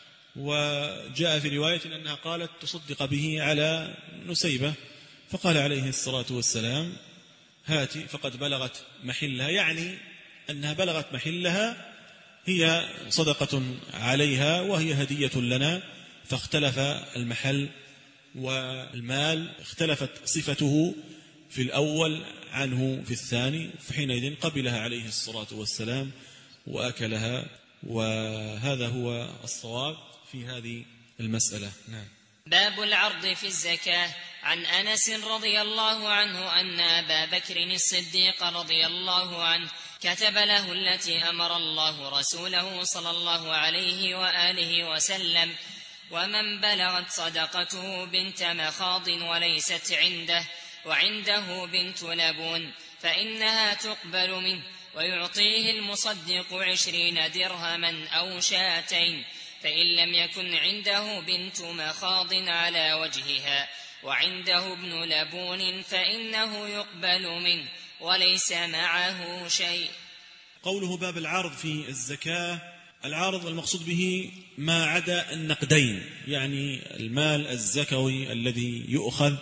وجاء في رواية أنها قالت تصدق به على نسيبة، فقال عليه الصلاة والسلام هاتي فقد بلغت محلها، يعني أنها بلغت محلها، هي صدقة عليها وهي هدية لنا، فاختلف المحل والمال اختلفت صفته في الأول عنه في الثاني، فحينئذ قبلها عليه الصلاة والسلام وأكلها. وهذا هو الصواب في هذه المسألة. نعم. باب العرض في الزكاة. عن أنس رضي الله عنه أن أبا بكر الصديق رضي الله عنه كتب له التي أمر الله رسوله صلى الله عليه وآله وسلم، ومن بلغت صدقته بنت مخاض وليست عنده وعنده بنت لبون فإنها تقبل منه، ويعطيه المصدق عشرين درهما أو شاتين، فإن لم يكن عنده بنت مخاض على وجهها وعنده ابن لبون فإنه يقبل منه وليس معه شيء. قوله باب العرض في الزكاة، العارض المقصود به ما عدا النقدين، يعني المال الزكوي الذي يؤخذ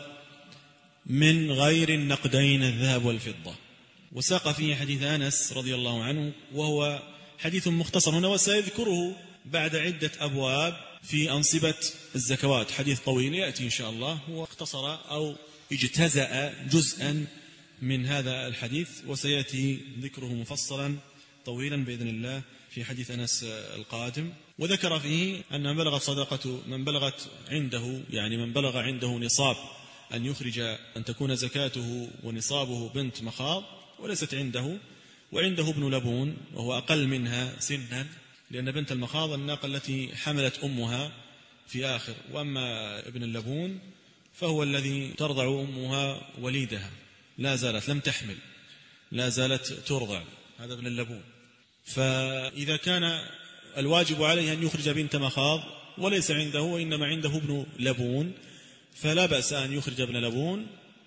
من غير النقدين الذهب والفضة. وساق فيه حديث أنس رضي الله عنه، وهو حديث مختصر هنا وسيذكره بعد عدة أبواب في أنصبة الزكوات، حديث طويل يأتي إن شاء الله، هو اختصر أو اجتزأ جزءا من هذا الحديث، وسيأتي ذكره مفصلا طويلا بإذن الله في حديث أنس القادم. وذكر فيه أن من بلغت صدقة من بلغت عنده، يعني من بلغ عنده نصاب أن يخرج أن تكون زكاته ونصابه بنت مخاض وليست عنده، وعنده ابن لبون وهو أقل منها سنا، لأن بنت المخاض الناقة التي حملت أمها في آخر، وأما ابن اللبون فهو الذي ترضع أمها وليدها، لا زالت لم تحمل، لا زالت ترضع، هذا ابن اللبون. فإذا كان الواجب عليه أن يخرج بنت مخاض وليس عنده وإنما عنده ابن لبون، فلا بأس أن يخرج ابن لبون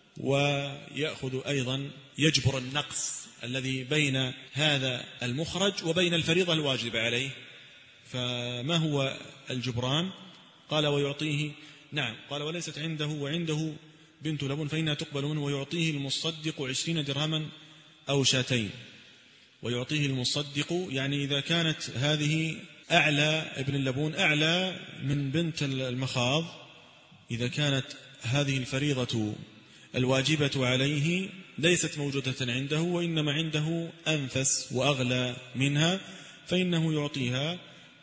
ويأخذ أيضا يجبر النقص الذي بين هذا المخرج وبين الفريضة الواجب عليه. فما هو الجبران؟ قال ويعطيه، نعم قال وليست عنده وعنده بنت لبون فإنها تقبل منه، ويعطيه المصدق عشرين درهما أو شاتين. ويعطيه المصدق يعني إذا كانت هذه أعلى، ابن اللبون أعلى من بنت المخاض، إذا كانت هذه الفريضة الواجبة عليه ليست موجودة عنده وإنما عنده أنفس وأغلى منها، فإنه يعطيها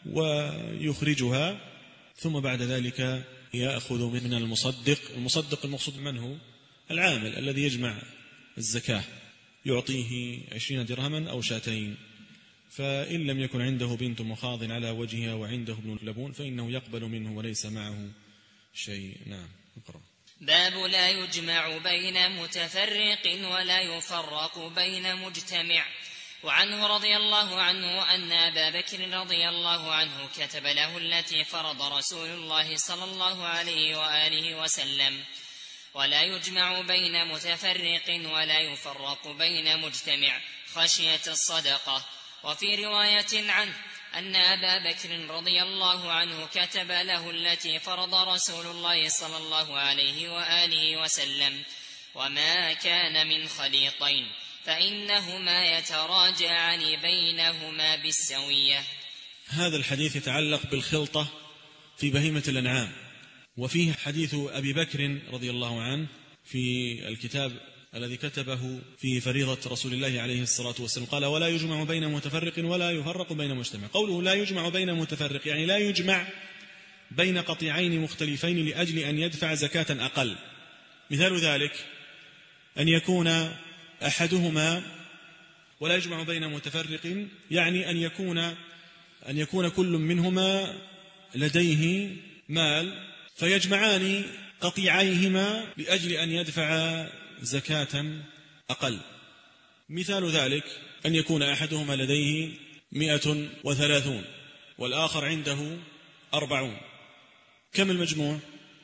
ويخرجها، ثم بعد ذلك يأخذ من المصدق. المصدق المقصود من هو؟ العامل الذي يجمع الزكاة، يعطيه عشرين درهما أو شاتين. فإن لم يكن عنده بنت مخاض على وجهها وعنده ابن لبون فإنه يقبل منه وليس معه شيء. نعم. اقرأ. باب لا يجمع بين متفرق ولا يفرق بين مجتمع. وعنه رضي الله عنه أن أبا بكر رضي الله عنه كتب له التي فرض رسول الله صلى الله عليه وآله وسلم: ولا يجمع بين متفرق ولا يفرق بين مجتمع خشية الصدقة. وفي رواية عنه: أن أبا بكر رضي الله عنه كتب له التي فرض رسول الله صلى الله عليه وآله وسلم: وما كان من خليطين فإنهما يتراجعان بينهما بالسوية. هذا الحديث يتعلق بالخلطة في بهيمة الأنعام، وفيه حديث أبي بكر رضي الله عنه في الكتاب الذي كتبه في فريضة رسول الله عليه الصلاة والسلام، قال: ولا يجمع بين متفرق ولا يفرق بين مجتمع. قوله لا يجمع بين متفرق يعني لا يجمع بين قطيعين مختلفين لأجل أن يدفع زكاة أقل. مثال ذلك أن يكون أحدهما، ولا يجمع بين متفرق يعني أن يكون أن يكون كل منهما لديه مال فيجمعان قطيعيهما لأجل أن يدفع زكاة أقل. مثال ذلك أن يكون أحدهما لديه مئة وثلاثون والآخر عنده أربعون. كم المجموع؟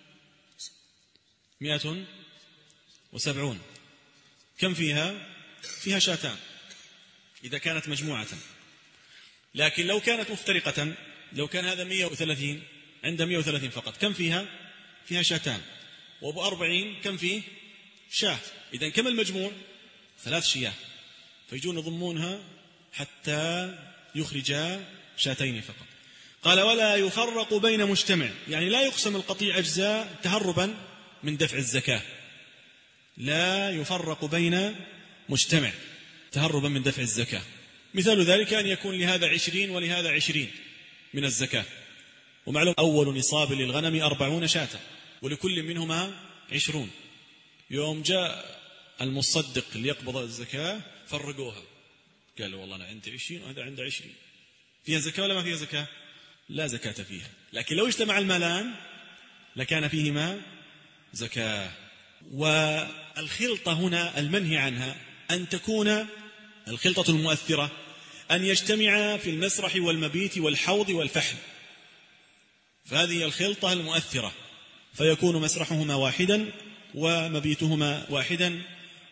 مئة وسبعون. كم فيها؟ فيها شاتان إذا كانت مجموعة. لكن لو كانت مفترقة، لو كان هذا مئة وثلاثين عند مئة وثلاثين فقط، كم فيها؟ فيها شاتان. وأبو أربعين كم فيه؟ شاة. إذن كم المجموع؟ ثلاث شياه، فيجون يضمونها حتى يخرجا شاتين فقط. قال: ولا يفرق بين مجتمع يعني لا يقسم القطيع أجزاء تهربا من دفع الزكاة. لا يفرق بين مجتمع تهربا من دفع الزكاة. مثال ذلك أن يكون لهذا عشرين ولهذا عشرين من الزكاة، ومعلوم أول نصاب للغنم أربعون شاة ولكل منهما عشرون. يوم جاء المصدق ليقبض الزكاة فرقوها، قالوا: والله أنا عندي عشرين وهذا عنده عشرين، فيها زكاة ولا ما فيها زكاة؟ لا زكاة فيها. لكن لو اجتمع المالان لكان فيهما زكاة. والخلطة هنا المنهي عنها أن تكون الخلطة المؤثرة أن يجتمع في المسرح والمبيت والحوض والفحل، فهذه الخلطة المؤثرة، فيكون مسرحهما واحدا ومبيتهما واحدا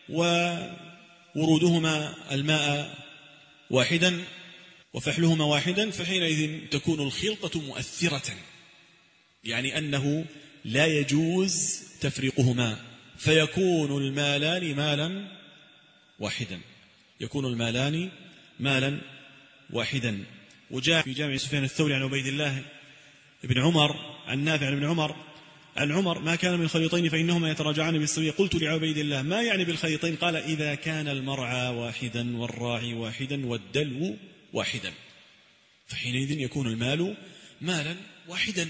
وورودهما الماء واحدا وفحلهما واحدا، فحينئذ تكون الخلطة مؤثرة، يعني أنه لا يجوز تفريقهما، فيكون المالان مالا واحدا يكون المالان مالا واحدا. وجاء في جامع سفيان الثوري عن عبيد الله بن عمر عن نافع عن ابن عمر عن عمر: ما كان من خليطين فإنهما يتراجعان بالسوية. قلت لعبيد الله: ما يعني بالخليطين؟ قال: إذا كان المرعى واحدا والراعي واحدا والدلو واحدا، فحينئذ يكون المال مالا واحدا.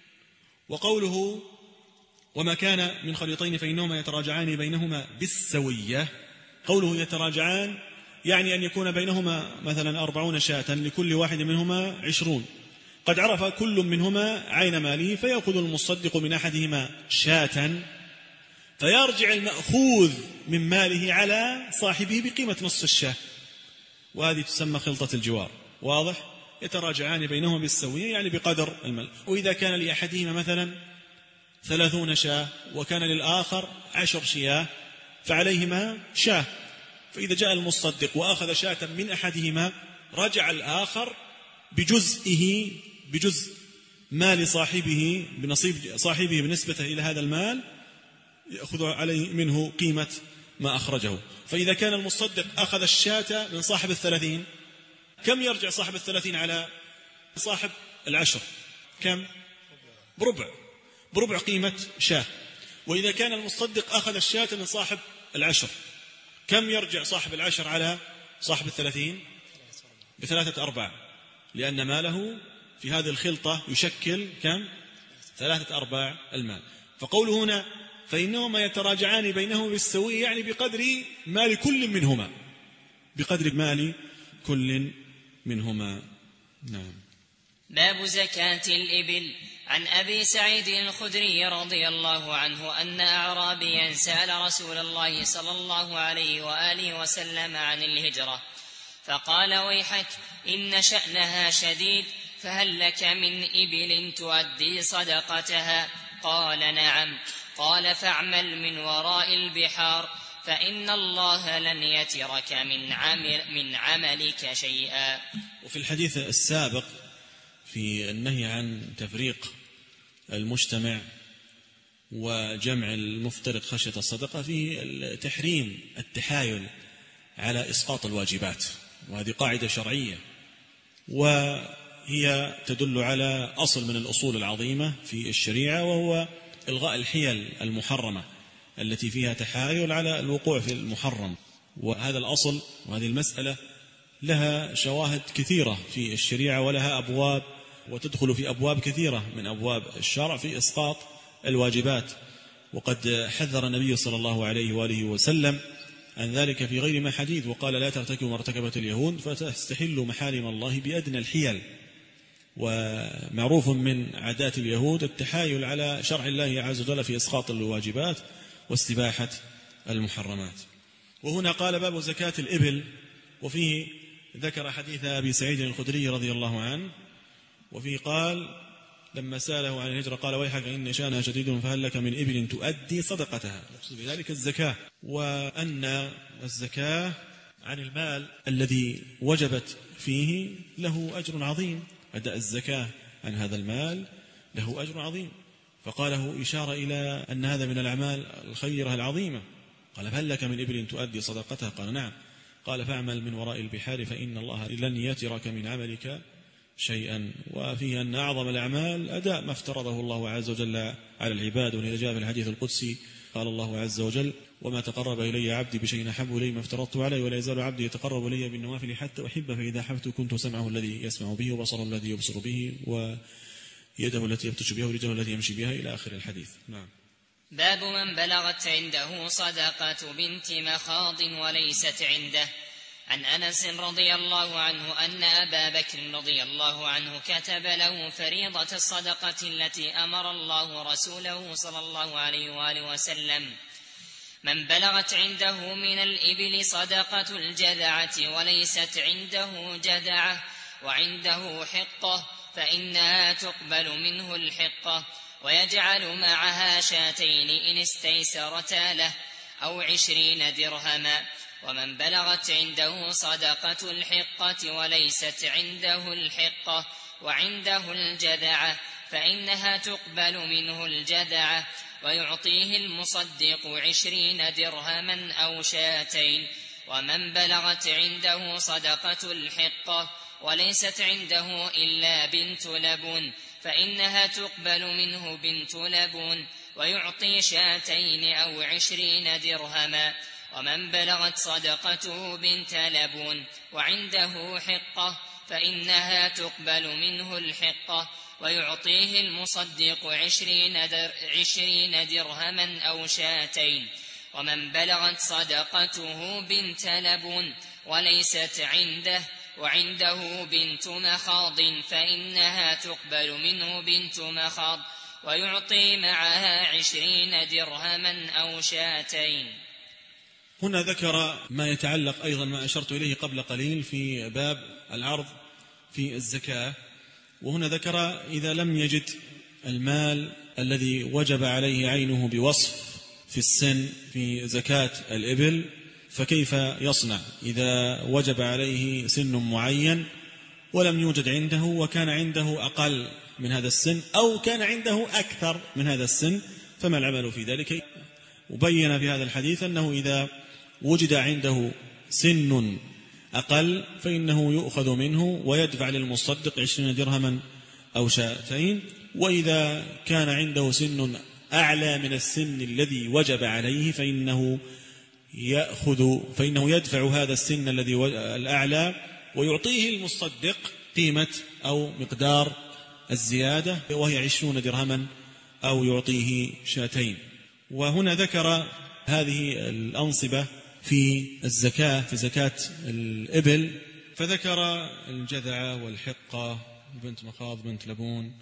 وقوله: وما كان من خليطين فإنهما يتراجعان بينهما بالسوية، قوله يتراجعان يعني أن يكون بينهما مثلا أربعون شاة لكل واحد منهما عشرون، قد عرف كل منهما عين ماله، فيأخذ المصدق من أحدهما شاة فيرجع المأخوذ من ماله على صاحبه بقيمة نصف الشاة، وهذه تسمى خلطة الجوار. واضح؟ يتراجعان بينهما بالسوية يعني بقدر المال. وإذا كان لأحدهما مثلا ثلاثون شاة وكان للآخر عشر شياه فعليهما شاة، فإذا جاء المصدق وأخذ شاة من أحدهما رجع الآخر بجزئه بجزء مال صاحبه بنصيب صاحبه بالنسبة إلى هذا المال، يأخذ عليه منه قيمة ما أخرجه. فإذا كان المصدق أخذ الشاة من صاحب الثلاثين، كم يرجع صاحب الثلاثين على صاحب العشر؟ كم؟ بربع بربع قيمة شاة. وإذا كان المصدق أخذ الشاة من صاحب العشر، كم يرجع صاحب العشر على صاحب الثلاثين؟ بثلاثة أرباع، لأن ماله في هذه الخلطة يشكل كم؟ ثلاثة أرباع المال. فقوله هنا فإنهما يتراجعان بينهما بالسوية يعني بقدر مال كل منهما بقدر مال كل منهما. نعم. باب زكاة الإبل. عن أبي سعيد الخدري رضي الله عنه أن أعرابيا سأل رسول الله صلى الله عليه وآله وسلم عن الهجرة، فقال: ويحك إن شأنها شديد، فهل لك من إبل تؤدي صدقتها؟ قال: نعم. قال: فاعمل من وراء البحار فإن الله لن يترك من, عمل من عملك شيئا. وفي الحديث السابق في النهي عن تفريق المجتمع وجمع المفترق خشية الصدقة فيه تحريم التحايل على إسقاط الواجبات، وهذه قاعدة شرعية، وهي تدل على أصل من الأصول العظيمة في الشريعة، وهو إلغاء الحيل المحرمة التي فيها تحايل على الوقوع في المحرم. وهذا الأصل وهذه المسألة لها شواهد كثيرة في الشريعة ولها أبواب، وتدخل في أبواب كثيرة من أبواب الشرع في إسقاط الواجبات. وقد حذر النبي صلى الله عليه وآله وسلم عن ذلك في غير ما حديث، وقال: لا ترتكبوا ما ارتكبت اليهود فتستحلوا محارم الله بأدنى الحيل. ومعروف من عادات اليهود التحايل على شرع الله عز وجل في إسقاط الواجبات واستباحة المحرمات. وهنا قال: باب زكاة الإبل، وفيه ذكر حديث أبي سعيد الخدري رضي الله عنه، وفيه قال لما سأله عن الهجرة قال: ويحك إن شأنها شديد فهل لك من إبل تؤدي صدقتها، يقصد بذلك الزكاة، وأن الزكاة عن المال الذي وجبت فيه له أجر عظيم، أداء الزكاة عن هذا المال له أجر عظيم، فقاله إشارة إلى أن هذا من الأعمال الخيرة العظيمة. قال: هل لك من إبل تؤدي صدقتها؟ قال: نعم. قال: فاعمل من وراء البحار فإن الله لن يترك من عملك شيئا. وفيه أن أعظم الأعمال أداء ما افترضه الله عز وجل على العباد، ولذا جاء في الحديث القدسي قال الله عز وجل: وما تقرب إلي عبدي بشيء أحب إلي ما افترضت عليه، ولا يزال عبدي يتقرب إلي بالنوافل حتى أحبه، فإذا أحببت كنت سمعه الذي يسمع به، وبصره الذي يبصر به، ويده التي يبطش بها، ورجله التي يمشي بها، إلى آخر الحديث. نعم. باب من بلغت عنده صدقة بنت مخاض وليست عنده. عن أنس رضي الله عنه أن أبا بكر رضي الله عنه كتب له فريضة الصدقة التي أمر الله رسوله صلى الله عليه وآله وسلم: من بلغت عنده من الإبل صدقة الجذعة وليست عنده جذعة وعنده حقة فإنها تقبل منه الحقة، ويجعل معها شاتين إن استيسرتا له أو عشرين درهما. ومن بلغت عنده صدقة الحقة وليست عنده الحقة وعنده الجذعة فإنها تقبل منه الجذعة، ويعطيه المصدق عشرين درهما أو شاتين. ومن بلغت عنده صدقة الحقة وليست عنده إلا بنت لبون فإنها تقبل منه بنت لبون، ويعطي شاتين أو عشرين درهما. ومن بلغت صدقته بنت لبون وعنده حقة فإنها تقبل منه الحقة، ويعطيه المصدق عشرين, در عشرين درهما أو شاتين. ومن بلغت صدقته بنت لبون وليست عنده وعنده بنت مخاض فإنها تقبل منه بنت مخاض، ويعطي معها عشرين درهما أو شاتين. هنا ذكر ما يتعلق أيضا ما أشرت إليه قبل قليل في باب العرض في الزكاة، وهنا ذكر إذا لم يجد المال الذي وجب عليه عينه بوصف في السن في زكاة الإبل فكيف يصنع إذا وجب عليه سن معين ولم يوجد عنده، وكان عنده أقل من هذا السن أو كان عنده أكثر من هذا السن، فما العمل في ذلك؟ وبين في هذا الحديث أنه إذا وجد عنده سن أقل فإنه يؤخذ منه ويدفع للمصدق عشرين درهما أو شاتين، وإذا كان عنده سن أعلى من السن الذي وجب عليه فإنه يأخذ فإنه يدفع هذا السن الذي الأعلى ويعطيه المصدق قيمة أو مقدار الزيادة وهي عشرون درهما أو يعطيه شاتين. وهنا ذكر هذه الأنصبة في الزكاة في زكاة الإبل، فذكر الجذعة والحقة بنت مخاض بنت لبون،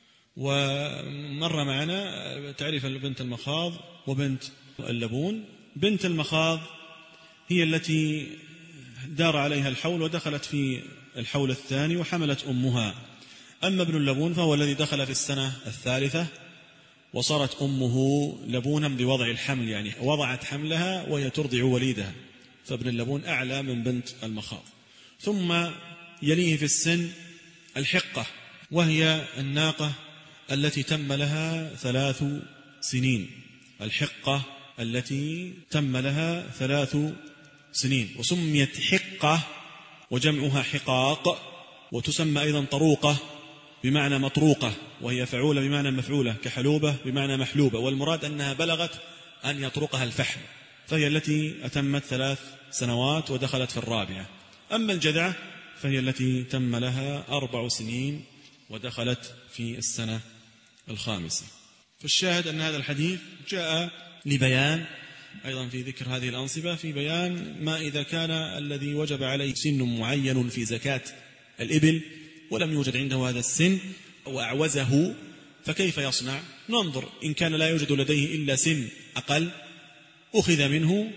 ومر معنا تعريف بنت المخاض وبنت اللبون. بنت المخاض هي التي دار عليها الحول ودخلت في الحول الثاني وحملت أمها، أما ابن اللبون فهو الذي دخل في السنة الثالثة وصارت أمه لبونا بوضع الحمل، يعني وضعت حملها وهي ترضع وليدها، فابن اللبون أعلى من بنت المخاض. ثم يليه في السن الحقة، وهي الناقة التي تم لها ثلاث سنين، الحقة التي تم لها ثلاث سنين، وسميت حقة وجمعها حقاق، وتسمى أيضا طروقة بمعنى مطروقة، وهي فعولة بمعنى مفعولة، كحلوبة بمعنى محلوبة، والمراد أنها بلغت أن يطرقها الفحل، فهي التي أتمت ثلاث سنوات ودخلت في الرابعة. أما الجذعة فهي التي تم لها أربع سنين ودخلت في السنة الخامسة. فالشاهد أن هذا الحديث جاء لبيان أيضا في ذكر هذه الأنصبة، في بيان ما إذا كان الذي وجب عليه سن معين في زكاة الإبل ولم يوجد عنده هذا السن وأعوزه، فكيف يصنع؟ ننظر، إن كان لا يوجد لديه إلا سن أقل أخذ منه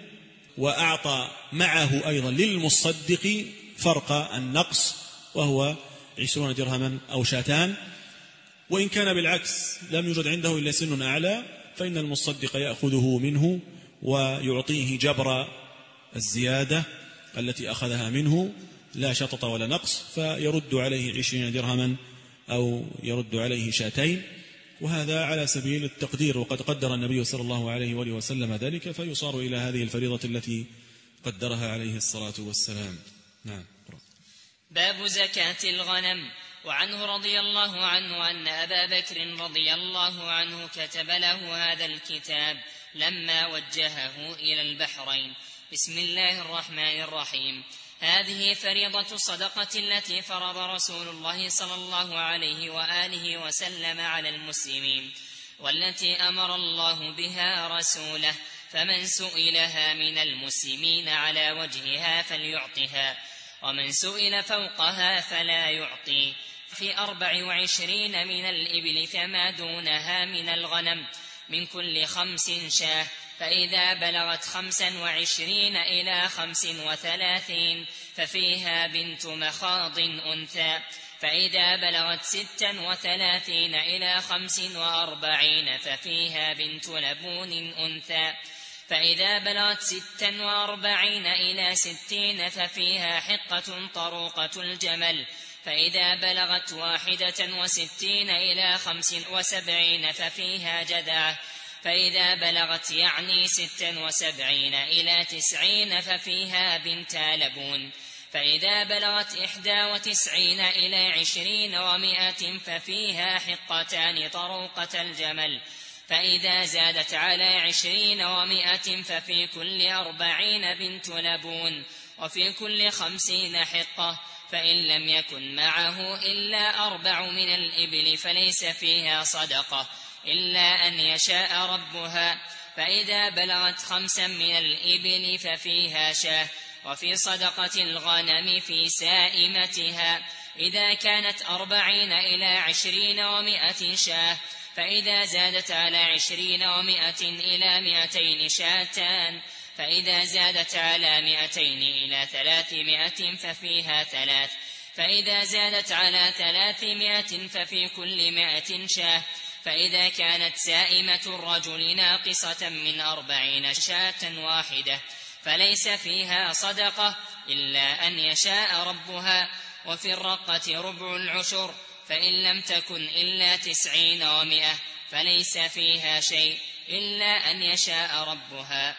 وأعطى معه أيضا للمصدق فرق النقص وهو عشرون درهما أو شاتان. وإن كان بالعكس لم يوجد عنده إلا سن أعلى فإن المصدق يأخذه منه ويعطيه جبر الزيادة التي أخذها منه، لا شطط ولا نقص، فيرد عليه عشرين درهما أو يرد عليه شاتين، وهذا على سبيل التقدير، وقد قدر النبي صلى الله عليه وآله وسلم ذلك، فيصار إلى هذه الفريضة التي قدرها عليه الصلاة والسلام. نعم. باب زكاة الغنم. وعنه رضي الله عنه أن أبا بكر رضي الله عنه كتب له هذا الكتاب لما وجهه إلى البحرين. بسم الله الرحمن الرحيم. هذه فريضة الصدقة التي فرض رسول الله صلى الله عليه وآله وسلم على المسلمين، والتي أمر الله بها رسوله، فمن سئلها من المسلمين على وجهها فليعطها، ومن سئل فوقها فلا يعطي. في أربع وعشرين من الإبل فما دونها من الغنم، من كل خمس شاه، فإذا بلغت خمسا وعشرين إلى خمس وثلاثين ففيها بنت مخاض أنثى، فإذا بلغت ستا وثلاثين إلى خمس وأربعين ففيها بنت لبون أنثى، فإذا بلغت ستا وأربعين إلى ستين ففيها حقة طروقة الجمل، فإذا بلغت واحدة وستين إلى خمس وسبعين ففيها جذعة، فإذا بلغت يعني ستا وسبعين إلى تسعين ففيها بنت لبون، فإذا بلغت إحدى وتسعين إلى عشرين ومائة ففيها حقتان طروقة الجمل، فإذا زادت على عشرين ومائة ففي كل أربعين بنت لبون، وفي كل خمسين حقة، فإن لم يكن معه إلا أربع من الإبل فليس فيها صدقة إلا أن يشاء ربها، فإذا بلغت خمسا من الإبل ففيها شاه. وفي صدقة الغنم في سائمتها إذا كانت أربعين إلى عشرين ومائة شاه، فإذا زادت على عشرين ومائة إلى مائتين شاتان، فإذا زادت على مائتين إلى ثلاثمائة ففيها ثلاث، فإذا زادت على ثلاثمائة ففي كل مائة شاه، فإذا كانت سائمة الرجل ناقصة من أربعين شاة واحدة فليس فيها صدقة إلا أن يشاء ربها. وفي الرقة ربع العشر، فإن لم تكن إلا تسعين ومائة فليس فيها شيء إلا أن يشاء ربها.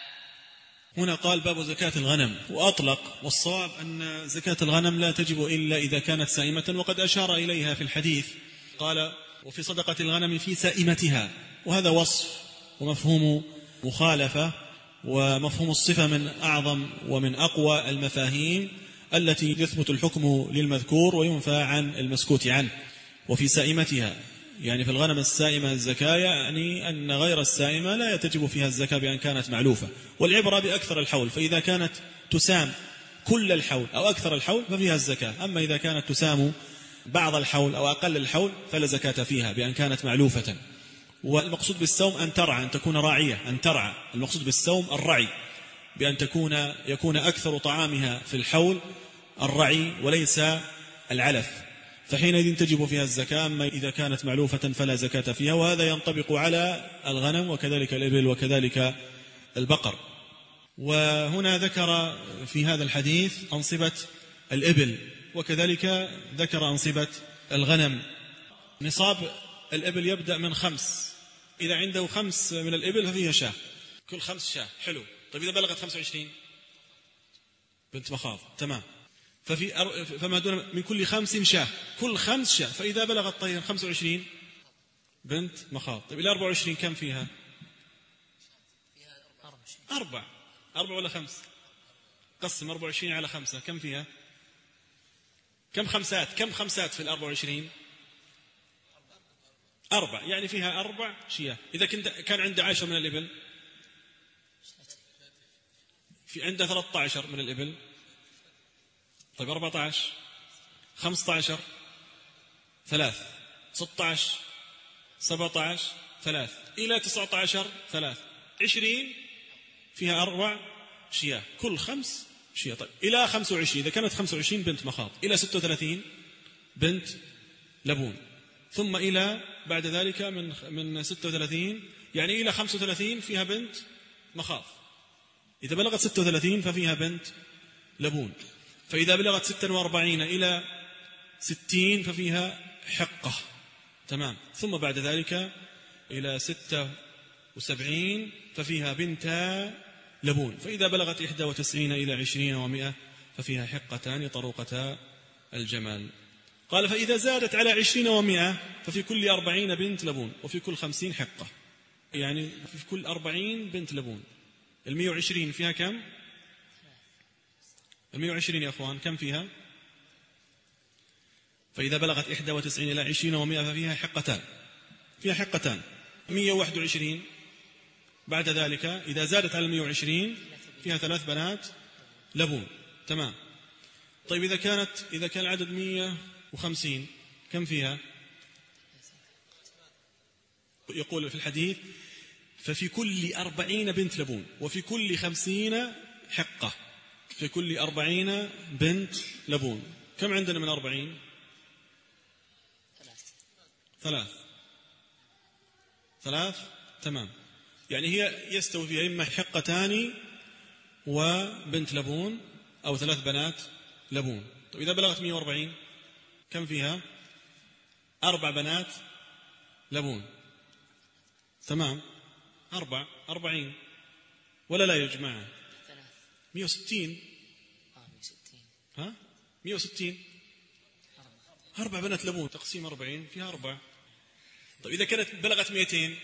هنا قال باب زكاة الغنم، وأطلق، والصواب أن زكاة الغنم لا تجب إلا إذا كانت سائمة، وقد أشار إليها في الحديث، قال وفي صدقة الغنم في سائمتها، وهذا وصف ومفهوم مخالفة، ومفهوم الصفة من أعظم ومن أقوى المفاهيم التي يثبت الحكم للمذكور وينفى عن المسكوت عنه. وفي سائمتها يعني في الغنم السائمة الزكاة، يعني أن غير السائمة لا يتجب فيها الزكاة بأن كانت معلوفة، والعبرة بأكثر الحول، فإذا كانت تسام كل الحول أو أكثر الحول ففيها الزكاة، أما إذا كانت تسام بعض الحول أو أقل الحول فلا زكاة فيها بأن كانت معلوفة. والمقصود بالسوم أن ترعى، أن تكون راعية، أن ترعى، المقصود بالسوم الرعي، بأن تكون يكون أكثر طعامها في الحول الرعي وليس العلف. فحينئذ تجب فيها الزكاة. أما إذا كانت معلوفة فلا زكاة فيها. وهذا ينطبق على الغنم وكذلك الإبل وكذلك البقر. وهنا ذكر في هذا الحديث أنصبة الإبل وكذلك ذكر أنصبة الغنم. نصاب الإبل يبدأ من خمس، إذا عنده خمس من الإبل ففيها شاة، كل خمس شاة. حلو. طيب إذا بلغت خمسة وعشرين بنت مخاض، تمام. ففي أر... فما دون من كل خمس شاة، كل خمس شاة. فإذا بلغت طيب خمسة وعشرين بنت مخاض. طيب إلى أربعة وعشرين كم فيها؟ أربع. أربع ولا خمس؟ قسم أربعة وعشرين على خمسة كم فيها؟ كم خمسات؟ كم خمسات في الأربعة وعشرين؟ أربع، يعني فيها أربع شياه. إذا كنت كان عنده عشر من الإبل، في عنده ثلاثة عشر من الإبل. طيب أربعة عشر، خمسة عشر، ثلاث، ستة عشر، سبعة عشر، ثلاث، إلى تسعة عشر، ثلاث، عشرين فيها أربع شياه، كل خمس شياه. طيب إلى خمسة وعشرين، إذا كانت خمسة وعشرين بنت مخاض، إلى ستة وثلاثين بنت لبون، ثم إلى بعد ذلك من من ستة وثلاثين يعني إلى خمسة وثلاثين فيها بنت مخاض. إذا بلغت ستة وثلاثين ففيها بنت لبون. فإذا بلغت ستة وأربعين إلى ستين ففيها حقة، تمام. ثم بعد ذلك إلى ستة وسبعين ففيها بنتا لبون. فإذا بلغت إحدى وتسعين إلى عشرين ومئة ففيها حقتان طروقتا الجمال. قال فإذا زادت على عشرين ومئة ففي كل أربعين بنت لبون، وفي كل خمسين حقة، يعني في كل أربعين بنت لبون. المئة وعشرين فيها كم؟ المئة وعشرين يا أخوان كم فيها؟ فإذا بلغت إحدى وتسعين إلى عشرين ومئة ففيها حقتان، فيها حقتان. مئة وواحد وعشرين بعد ذلك إذا زادت على المئة وعشرين فيها ثلاث بنات لبون، تمام. طيب إذا كانت إذا كان العدد مئة وخمسين كم فيها؟ يقول في الحديث ففي كل أربعين بنت لبون، وفي كل خمسين حقة. في كل أربعين بنت لبون. كم عندنا من أربعين؟ ثلاث. ثلاث، تمام. يعني هي يستوي فيها إما حقتان وبنت لبون أو ثلاث بنات لبون. طيب إذا بلغت مئة وأربعين كم فيها؟ أربع بنات لبون، تمام. أربع، أربعين ولا لا يا جماعة؟ مئة وستين. ها؟ مئة وستين أربع بنات لبون تقسيم أربعين فيها أربع. طيب إذا كانت بلغت مئتين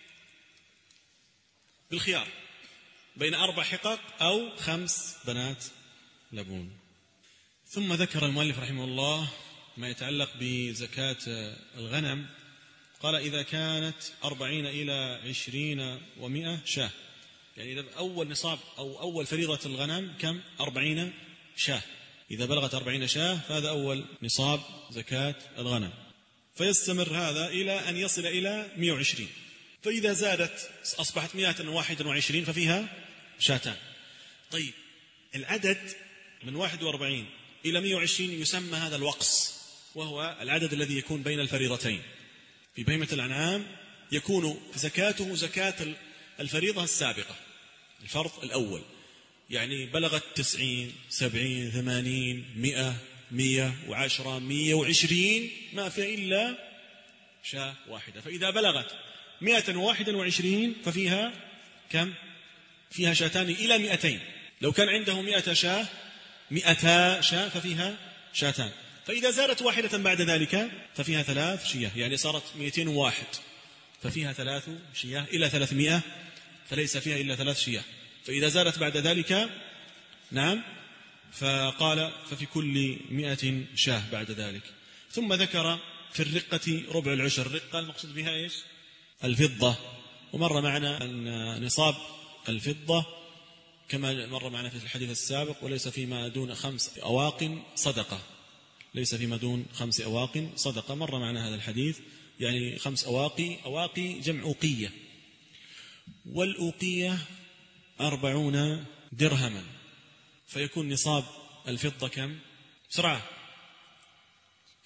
بالخيار بين أربع حقق أو خمس بنات لبون. ثم ذكر المؤلف رحمه الله ما يتعلق بزكاة الغنم. قال إذا كانت أربعين إلى عشرين ومئة شاه، يعني إذا أول نصاب أو أول فريضة الغنم كم؟ أربعين شاه. إذا بلغت أربعين شاه فهذا أول نصاب زكاة الغنم. فيستمر هذا إلى أن يصل إلى مئة وعشرين. فإذا زادت أصبحت مئة وواحد وعشرين ففيها شاتان. طيب العدد من واحد وأربعين إلى مئة وعشرين يسمى هذا الوقص، وهو العدد الذي يكون بين الفريضتين. في بهيمة الأنعام يكون زكاته زكاة الفريضة السابقة، الفرض الأول، يعني بلغت تسعين، سبعين، ثمانين، مئة، مئة وعشرة، مئة وعشرين ما في إلا شاة واحدة. فإذا بلغت مئة وواحد وعشرين ففيها كم؟ فيها شاتان إلى مئتين. لو كان عنده مئة شاة مئتا شاة ففيها شاتان. فإذا زادت واحدة بعد ذلك ففيها ثلاث شياه، يعني صارت مئتين وواحد ففيها ثلاث شياه إلى ثلاثمائة فليس فيها إلا ثلاث شياه. فإذا زادت بعد ذلك نعم فقال ففي كل مئة شاه بعد ذلك. ثم ذكر في الرقة ربع العشر. الرقة المقصود بها إيش؟ الفضة. ومر معنا أن نصاب الفضة كما مر معنا في الحديث السابق وليس فيما دون خمس أواق صدقة، ليس فيما دون خمس أواق صدقة. مر معنا هذا الحديث، يعني خمس أواقي. أواقي جمع أوقية، والأوقية أربعون درهما. فيكون نصاب الفضة كم؟ بسرعة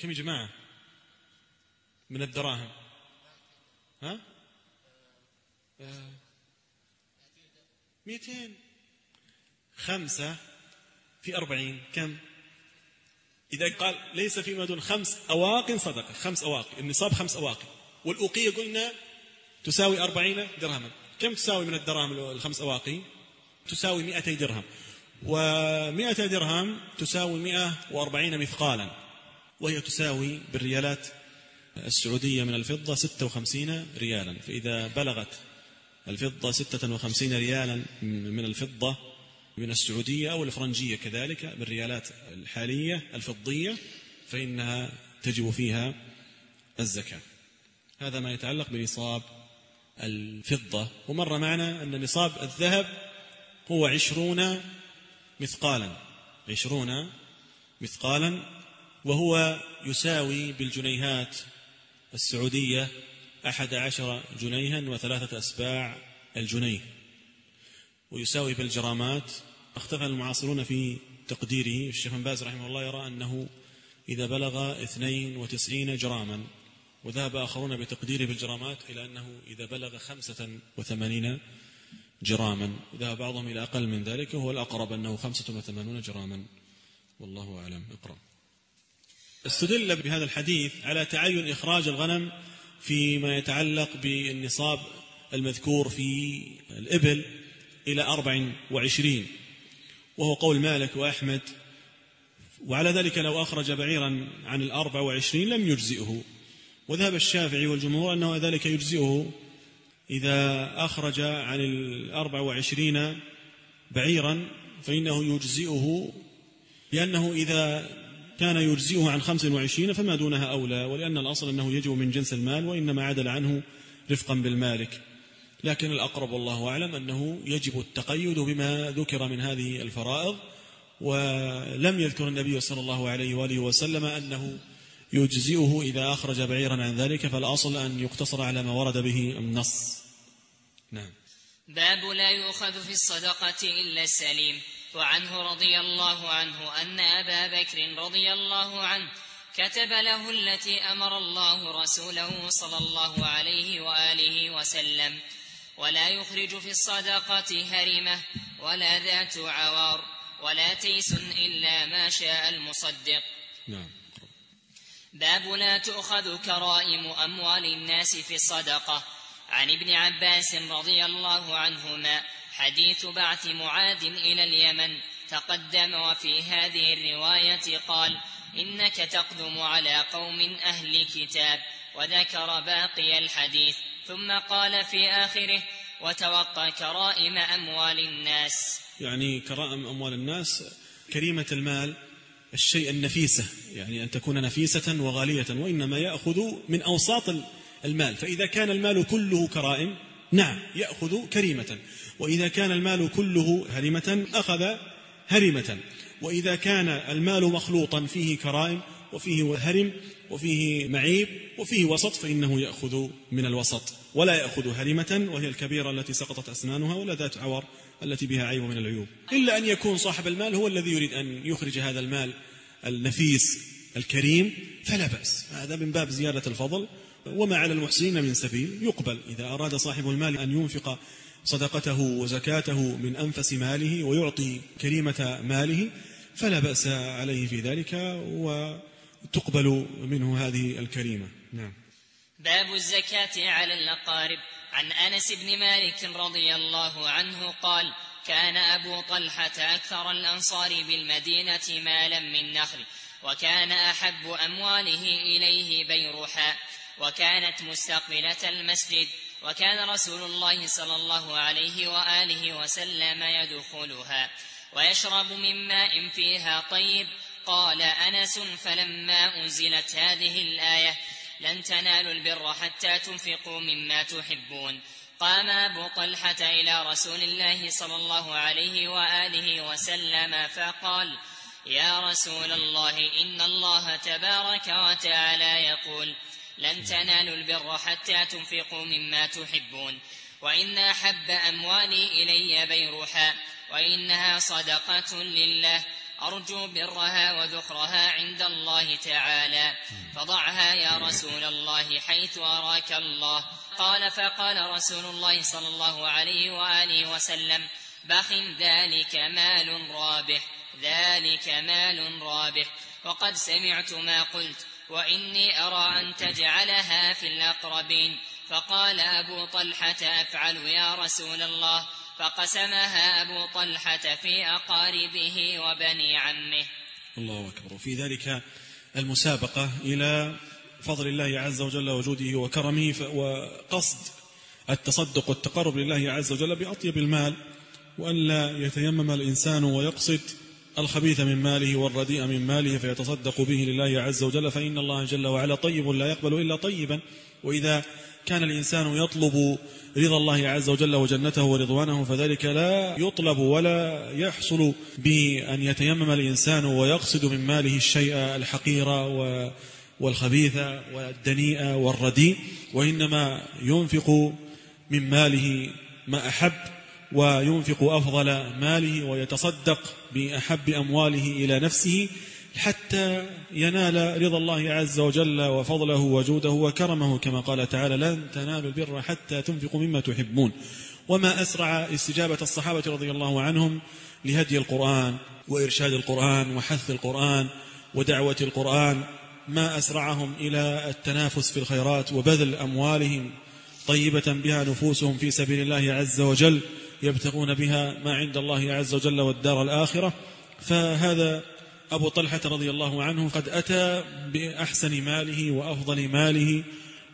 كم يا جماعة من الدراهم؟ ها؟ آه. مئتين. خمسة في أربعين كم؟ إذا قال ليس فيما دون خمس أواق صدقة، خمس أواق، النصاب خمس أواق، والأوقية قلنا تساوي أربعين درهما. كم تساوي من الدراهم الخمس أواقي؟ تساوي مئتي درهم، ومئة درهم تساوي مئة وأربعين مثقالا، وهي تساوي بالريالات السعودية من الفضة ستة وخمسين ريالا. فإذا بلغت الفضة ستة وخمسين ريالا من الفضة من السعودية أو الفرنجية كذلك بالريالات الحالية الفضية، فإنها تجب فيها الزكاة. هذا ما يتعلق بنصاب الفضة. ومر معنا أن نصاب الذهب هو عشرون مثقالا، عشرون مثقالا، وهو يساوي بالجنيهات السعودية أحد عشر جنيها وثلاثة أسباع الجنيه، ويساوي بالجرامات. اختلف المعاصرون في تقديره. الشيخ بن باز رحمه الله يرى أنه إذا بلغ اثنين وتسعين جراما، وذهب آخرون بتقديره بالجرامات إلى أنه إذا بلغ خمسة وثمانين جراما، وذهب بعضهم إلى أقل من ذلك، وهو الأقرب أنه خمسة وثمانون جراما، والله أعلم. اقرأ. استدل بهذا الحديث على تعين إخراج الغنم فيما يتعلق بالنصاب المذكور في الإبل إلى أربع وعشرين، وهو قول مالك وأحمد. وعلى ذلك لو أخرج بعيرا عن الأربع وعشرين لم يجزئه. وذهب الشافعي والجمهور أنه ذلك يجزئه إذا أخرج عن الأربع وعشرين بعيرا فإنه يجزئه، لأنه إذا كان يجزئه عن خمس وعشرين فما دونها أولى، ولأن الأصل أنه يجب من جنس المال، وإنما عدل عنه رفقا بالمالك. لكن الأقرب والله أعلم أنه يجب التقيد بما ذكر من هذه الفرائض، ولم يذكر النبي صلى الله عليه وآله وسلم أنه يجزئه إذا أخرج بعيرا عن ذلك، فالأصل أن يقتصر على ما ورد به النص. نعم. باب لا يؤخذ في الصدقة إلا السليم. وعنه رضي الله عنه أن أبا بكر رضي الله عنه كتب له التي أمر الله رسوله صلى الله عليه وآله وسلم: ولا يخرج في الصدقة هرمة ولا ذات عوار ولا تيس إلا ما شاء المصدق. نعم. باب لا تؤخذ كرائم أموال الناس في الصدقة. عن ابن عباس رضي الله عنهما حديث بعث معاذ إلى اليمن تقدم، وفي هذه الرواية قال: إنك تقدم على قوم أهل كتاب، وذكر باقي الحديث، ثم قال في آخره: وتوقع كرائم أموال الناس. يعني كرائم أموال الناس كريمة المال، الشيء النفيسة، يعني أن تكون نفيسة وغالية، وإنما يأخذ من أوساط المال. فإذا كان المال كله كرائم نعم يأخذ كريمة، وإذا كان المال كله هرمة أخذ هرمة، وإذا كان المال مخلوطا فيه كرائم وفيه هرم وفيه معيب وفيه وسط فإنه يأخذ من الوسط، ولا يأخذ هرمة وهي الكبيرة التي سقطت أسنانها، ولا ذات عور التي بها عيب من العيوب، إلا أن يكون صاحب المال هو الذي يريد أن يخرج هذا المال النفيس الكريم فلا بأس، هذا من باب زيادة الفضل، وما على المحسنين من سبيل، يقبل إذا أراد صاحب المال أن ينفق صدقته وزكاته من أنفس ماله ويعطي كريمة ماله فلا بأس عليه في ذلك، وتقبل منه هذه الكريمة. نعم. باب الزكاة على الأقارب. عن أنس بن مالك رضي الله عنه قال: كان أبو طلحة أكثر الأنصار بالمدينة مالا من نخل، وكان أحب أمواله إليه بيرحاء، وكانت مستقبلة المسجد، وكان رسول الله صلى الله عليه وآله وسلم يدخلها ويشرب من ماء فيها طيب. قال أنس: فلما أنزلت هذه الآية: لن تنالوا البر حتى تنفقوا مما تحبون، قام أبو طلحة إلى رسول الله صلى الله عليه وآله وسلم فقال: يا رسول الله، إن الله تبارك وتعالى يقول: لن تنالوا البر حتى تنفقوا مما تحبون، وإن أحب أموالي إلي بيرحاء، وإنها صدقة لله، أرجو برها وذخرها عند الله تعالى، فضعها يا رسول الله حيث أراك الله. قال فقال رسول الله صلى الله عليه وآله وسلم: بخ ذلك مال رابح، ذلك مال رابح. وقد سمعت ما قلت، وإني أرى أن تجعلها في الأقربين. فقال أبو طلحة: أفعل يا رسول الله. فقسمها أبو طلحة في أقاربه وبني عمه. الله أكبر. في ذلك المسابقة إلى فضل الله عز وجل وجوده وكرمه، وقصد التصدق والتقرب لله عز وجل بأطيب المال، وأن لا يتيمم الإنسان ويقصد الخبيث من ماله والرديء من ماله فيتصدق به لله عز وجل، فإن الله جل وعلا طيب لا يقبل إلا طيبا. وإذا كان الإنسان يطلب رضا الله عز وجل وجنته ورضوانه فذلك لا يطلب ولا يحصل بأن يتيمم الإنسان ويقصد من ماله الشيء الحقير والخبيث والدنيء والرديء، وإنما ينفق من ماله ما أحب وينفق أفضل ماله ويتصدق بأحب أمواله إلى نفسه حتى ينال رضا الله عز وجل وفضله وجوده وكرمه، كما قال تعالى: لن تنالوا البر حتى تنفقوا مما تحبون. وما أسرع استجابة الصحابة رضي الله عنهم لهدي القرآن وإرشاد القرآن وحث القرآن ودعوة القرآن، ما أسرعهم إلى التنافس في الخيرات وبذل أموالهم طيبة بها نفوسهم في سبيل الله عز وجل، يبتغون بها ما عند الله عز وجل والدار الآخرة. فهذا أبو طلحة رضي الله عنه قد أتى بأحسن ماله وأفضل ماله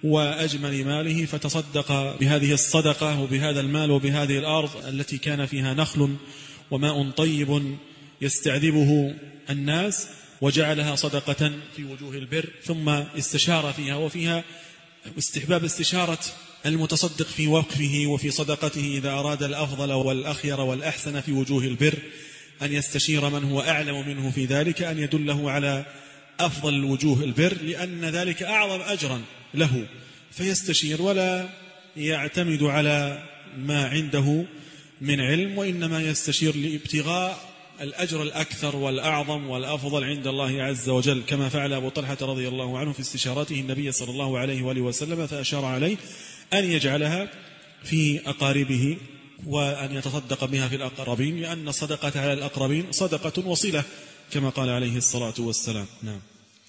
وأجمل ماله، فتصدق بهذه الصدقة وبهذا المال وبهذه الأرض التي كان فيها نخل وماء طيب يستعذبه الناس، وجعلها صدقة في وجوه البر، ثم استشار فيها. وفيها استحباب استشارة المتصدق في وقفه وفي صدقته إذا أراد الأفضل والأخير والأحسن في وجوه البر، أن يستشير من هو أعلم منه في ذلك، أن يدله على أفضل وجوه البر، لأن ذلك أعظم أجرا له، فيستشير ولا يعتمد على ما عنده من علم، وإنما يستشير لابتغاء الأجر الأكثر والأعظم والأفضل عند الله عز وجل، كما فعل أبو طلحة رضي الله عنه في استشارته النبي صلى الله عليه وآله وسلم، فأشار عليه أن يجعلها في أقاربه وأن يتصدق بها في الأقربين، لأن الصدقة على الأقربين صدقة وصلة كما قال عليه الصلاة والسلام. نعم.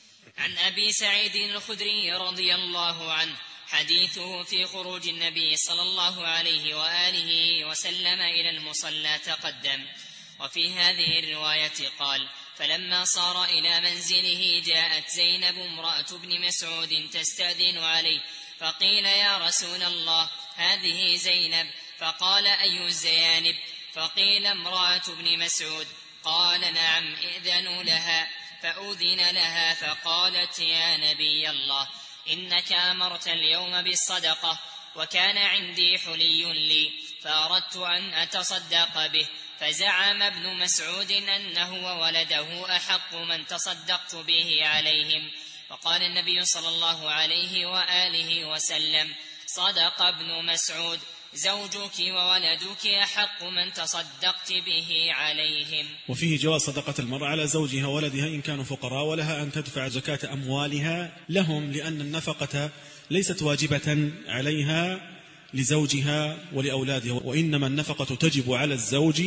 عن أبي سعيد الخدري رضي الله عنه حديثه في خروج النبي صلى الله عليه وآله وسلم إلى المصلى تقدم. وفي هذه الرواية قال: فلما صار إلى منزله جاءت زينب امرأة ابن مسعود تستأذن عليه، فقيل: يا رسول الله، هذه زينب. فقال: أي الزيانب؟ فقيل: امرأة ابن مسعود. قال: نعم، ائذنوا لها. فأذن لها، فقالت: يا نبي الله، إنك أمرت اليوم بالصدقة، وكان عندي حلي لي فأردت أن أتصدق به، فزعم ابن مسعود أنه وولده أحق من تصدقت به عليهم. فقال النبي صلى الله عليه وآله وسلم: صدق ابن مسعود، زوجك وولدك أحق من تصدقت به عليهم. وفيه جواز صدقة المرأة على زوجها وولدها إن كانوا فقراء، ولها أن تدفع زكاة أموالها لهم، لأن النفقة ليست واجبة عليها لزوجها ولأولادها، وإنما النفقة تجب على الزوج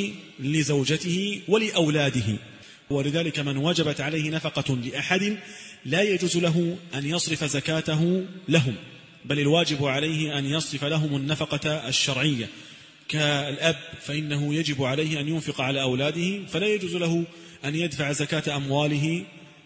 لزوجته ولأولاده. ولذلك من وجبت عليه نفقة لأحد لا يجوز له أن يصرف زكاته لهم، بل الواجب عليه أن يصرف لهم النفقة الشرعية. كالأب فإنه يجب عليه أن ينفق على أولاده، فلا يجوز له أن يدفع زكاة أمواله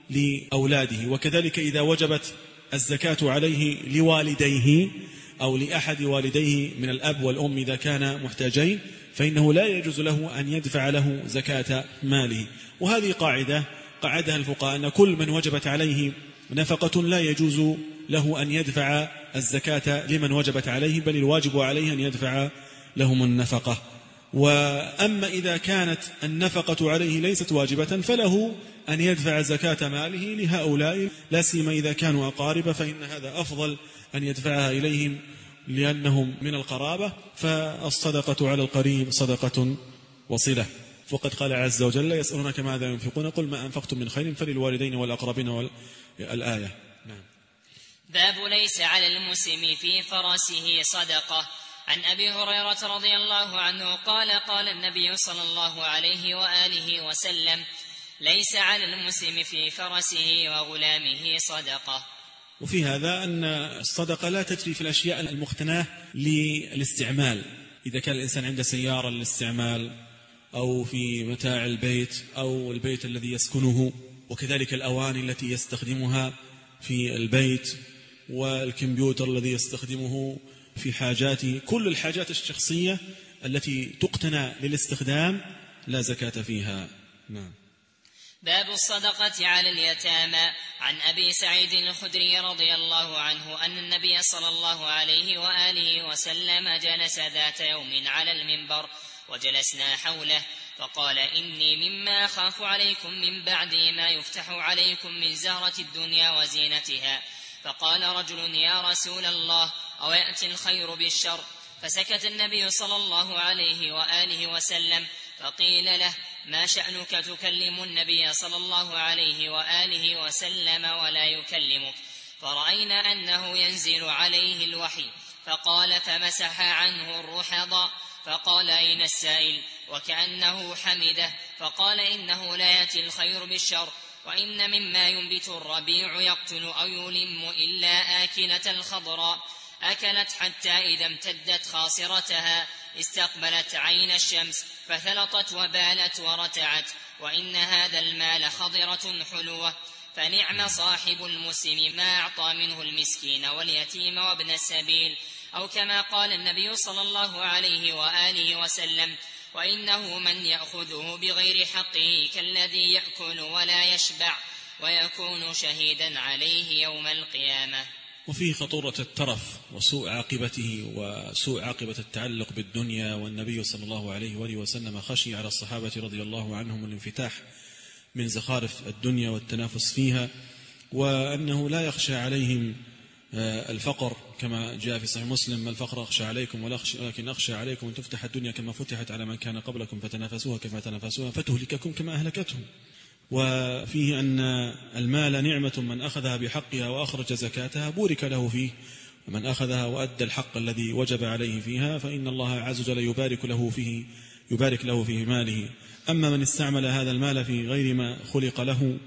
لأولاده. وكذلك إذا وجبت الزكاة عليه لوالديه أو لأحد والديه من الأب والأم إذا كان محتاجين، فإنه لا يجوز له أن يدفع له زكاة ماله. وهذه قاعدة قعدها الفقهاء، أن كل من وجبت عليه نفقة لا يجوز له أن يدفع الزكاة لمن وجبت عليه، بل الواجب عليه أن يدفع لهم النفقة. وأما إذا كانت النفقة عليه ليست واجبة فله أن يدفع زكاة ماله لهؤلاء، لا سيما إذا كانوا أقارب، فإن هذا أفضل أن يدفعها إليهم لأنهم من القرابة، فالصدقة على القريب صدقة وصلة. فقد قال عز وجل يسألونك ماذا ينفقون قل ما أنفقتم من خير فللوالدين والأقربين والآية. نعم. باب ليس على المسلم في فرسه صدقة. عن أبي هريرة رضي الله عنه قال قال النبي صلى الله عليه وآله وسلم ليس على المسلم في فرسه وغلامه صدقة. وفي هذا أن الصدقة لا تجري في الأشياء المقتناة للاستعمال، إذا كان الإنسان عنده سيارة للاستعمال أو في متاع البيت أو البيت الذي يسكنه، وكذلك الأواني التي يستخدمها في البيت والكمبيوتر الذي يستخدمه في حاجاته، كل الحاجات الشخصية التي تقتنى للاستخدام لا زكاة فيها. نعم. باب الصدقة على اليتامى. عن أبي سعيد الخدري رضي الله عنه أن النبي صلى الله عليه وآله وسلم جلس ذات يوم على المنبر وجلسنا حوله فقال إني مما أخاف عليكم من بعد ما يفتح عليكم من زهرة الدنيا وزينتها. فقال رجل يا رسول الله أو يأتي الخير بالشر؟ فسكت النبي صلى الله عليه وآله وسلم فقيل له ما شأنك تكلم النبي صلى الله عليه وآله وسلم ولا يكلمك؟ فرأينا أنه ينزل عليه الوحي فقال فمسح عنه الرحض فقال أين السائل؟ وكأنه حمده فقال إنه لا يأتي الخير بالشر وإن مما ينبت الربيع يقتل أو يلم إلا آكلة الخضراء أكلت حتى إذا امتدت خاصرتها استقبلت عين الشمس فثلطت وبالت ورتعت وإن هذا المال خضرة حلوة فنعم صاحب المسلم ما أعطى منه المسكين واليتيم وابن السبيل أو كما قال النبي صلى الله عليه وآله وسلم وإنه من يأخذه بغير حقه كالذي يأكل ولا يشبع ويكون شهيدا عليه يوم القيامة. وفيه خطورة الترف وسوء عاقبته وسوء عاقبة التعلق بالدنيا، والنبي صلى الله عليه وآله وسلم خشي على الصحابة رضي الله عنهم الانفتاح من زخارف الدنيا والتنافس فيها، وأنه لا يخشى عليهم الفقر كما جاء في صحيح مسلم ما الفقر أخشى عليكم ولكن أخشى عليكم أن تفتح الدنيا كما فتحت على من كان قبلكم فتنافسوها كما تنافسوها فتهلككم كما أهلكتهم. وفيه أن المال نعمة من أخذها بحقها وأخرج زكاتها بورك له فيه، ومن أخذها وأدى الحق الذي وجب عليه فيها فإن الله عز وجل يبارك له فيه يبارك له في ماله. أما من استعمل هذا المال في غير ما خلق له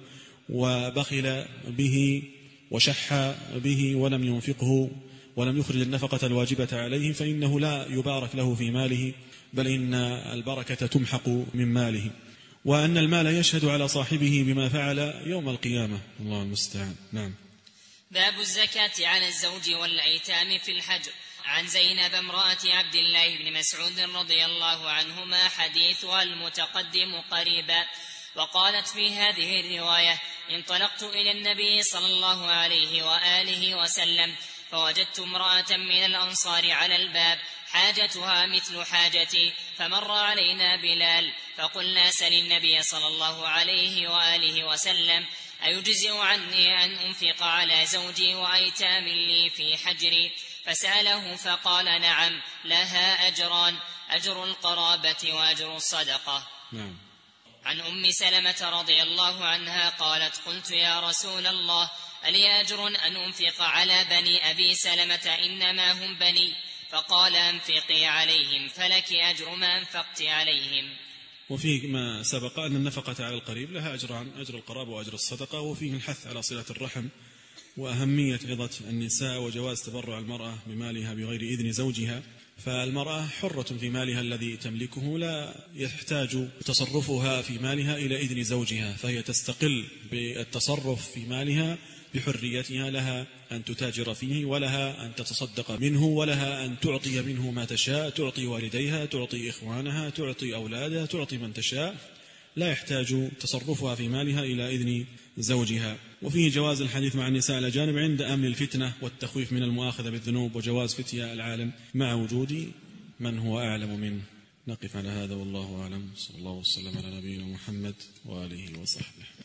وبخل به وشح به ولم ينفقه ولم يخرج النفقة الواجبة عليه فإنه لا يبارك له في ماله، بل إن البركة تمحق من ماله، وأن المال يشهد على صاحبه بما فعل يوم القيامة. الله المستعان. نعم. باب الزكاة على الزوج والأيتام في الحجر. عن زينب امرأة عبد الله بن مسعود رضي الله عنهما حديثها المتقدم قريبا، وقالت في هذه الرواية انطلقت إلى النبي صلى الله عليه وآله وسلم فوجدت امرأة من الأنصار على الباب حاجتها مثل حاجتي فمر علينا بلال فقلنا سل النبي صلى الله عليه وآله وسلم أيجزئ عني أن أنفق على زوجي وأيتام لي في حجري؟ فسأله فقال نعم لها أجران، أجر القرابة وأجر الصدقة. نعم. عن أم سلمة رضي الله عنها قالت قلت يا رسول الله ألي أجر أن أنفق على بني أبي سلمة إنما هم بني؟ فقال أنفقي عليهم فلك أجر ما أنفقت عليهم. وفيه ما سبق أن النفقة على القريب لها أجران، أجر القرابة وأجر الصدقة، وفيه الحث على صلة الرحم وأهمية عظة النساء وجواز تبرع المرأة بمالها بغير إذن زوجها. فالمرأة حرة في مالها الذي تملكه، لا يحتاج تصرفها في مالها إلى إذن زوجها، فهي تستقل بالتصرف في مالها بحريتها، لها أن تتاجر فيه ولها أن تتصدق منه ولها أن تعطي منه ما تشاء، تعطي والديها، تعطي إخوانها، تعطي أولادها، تعطي من تشاء، لا يحتاج تصرفها في مالها إلى إذن زوجها. وفيه جواز الحديث مع النساء الأجانب عند أمن الفتنة والتخويف من المؤاخذة بالذنوب، وجواز فتيا العالم مع وجود من هو أعلم منه. نقف على هذا والله أعلم. صلى الله وسلم على نبينا محمد وآله وصحبه.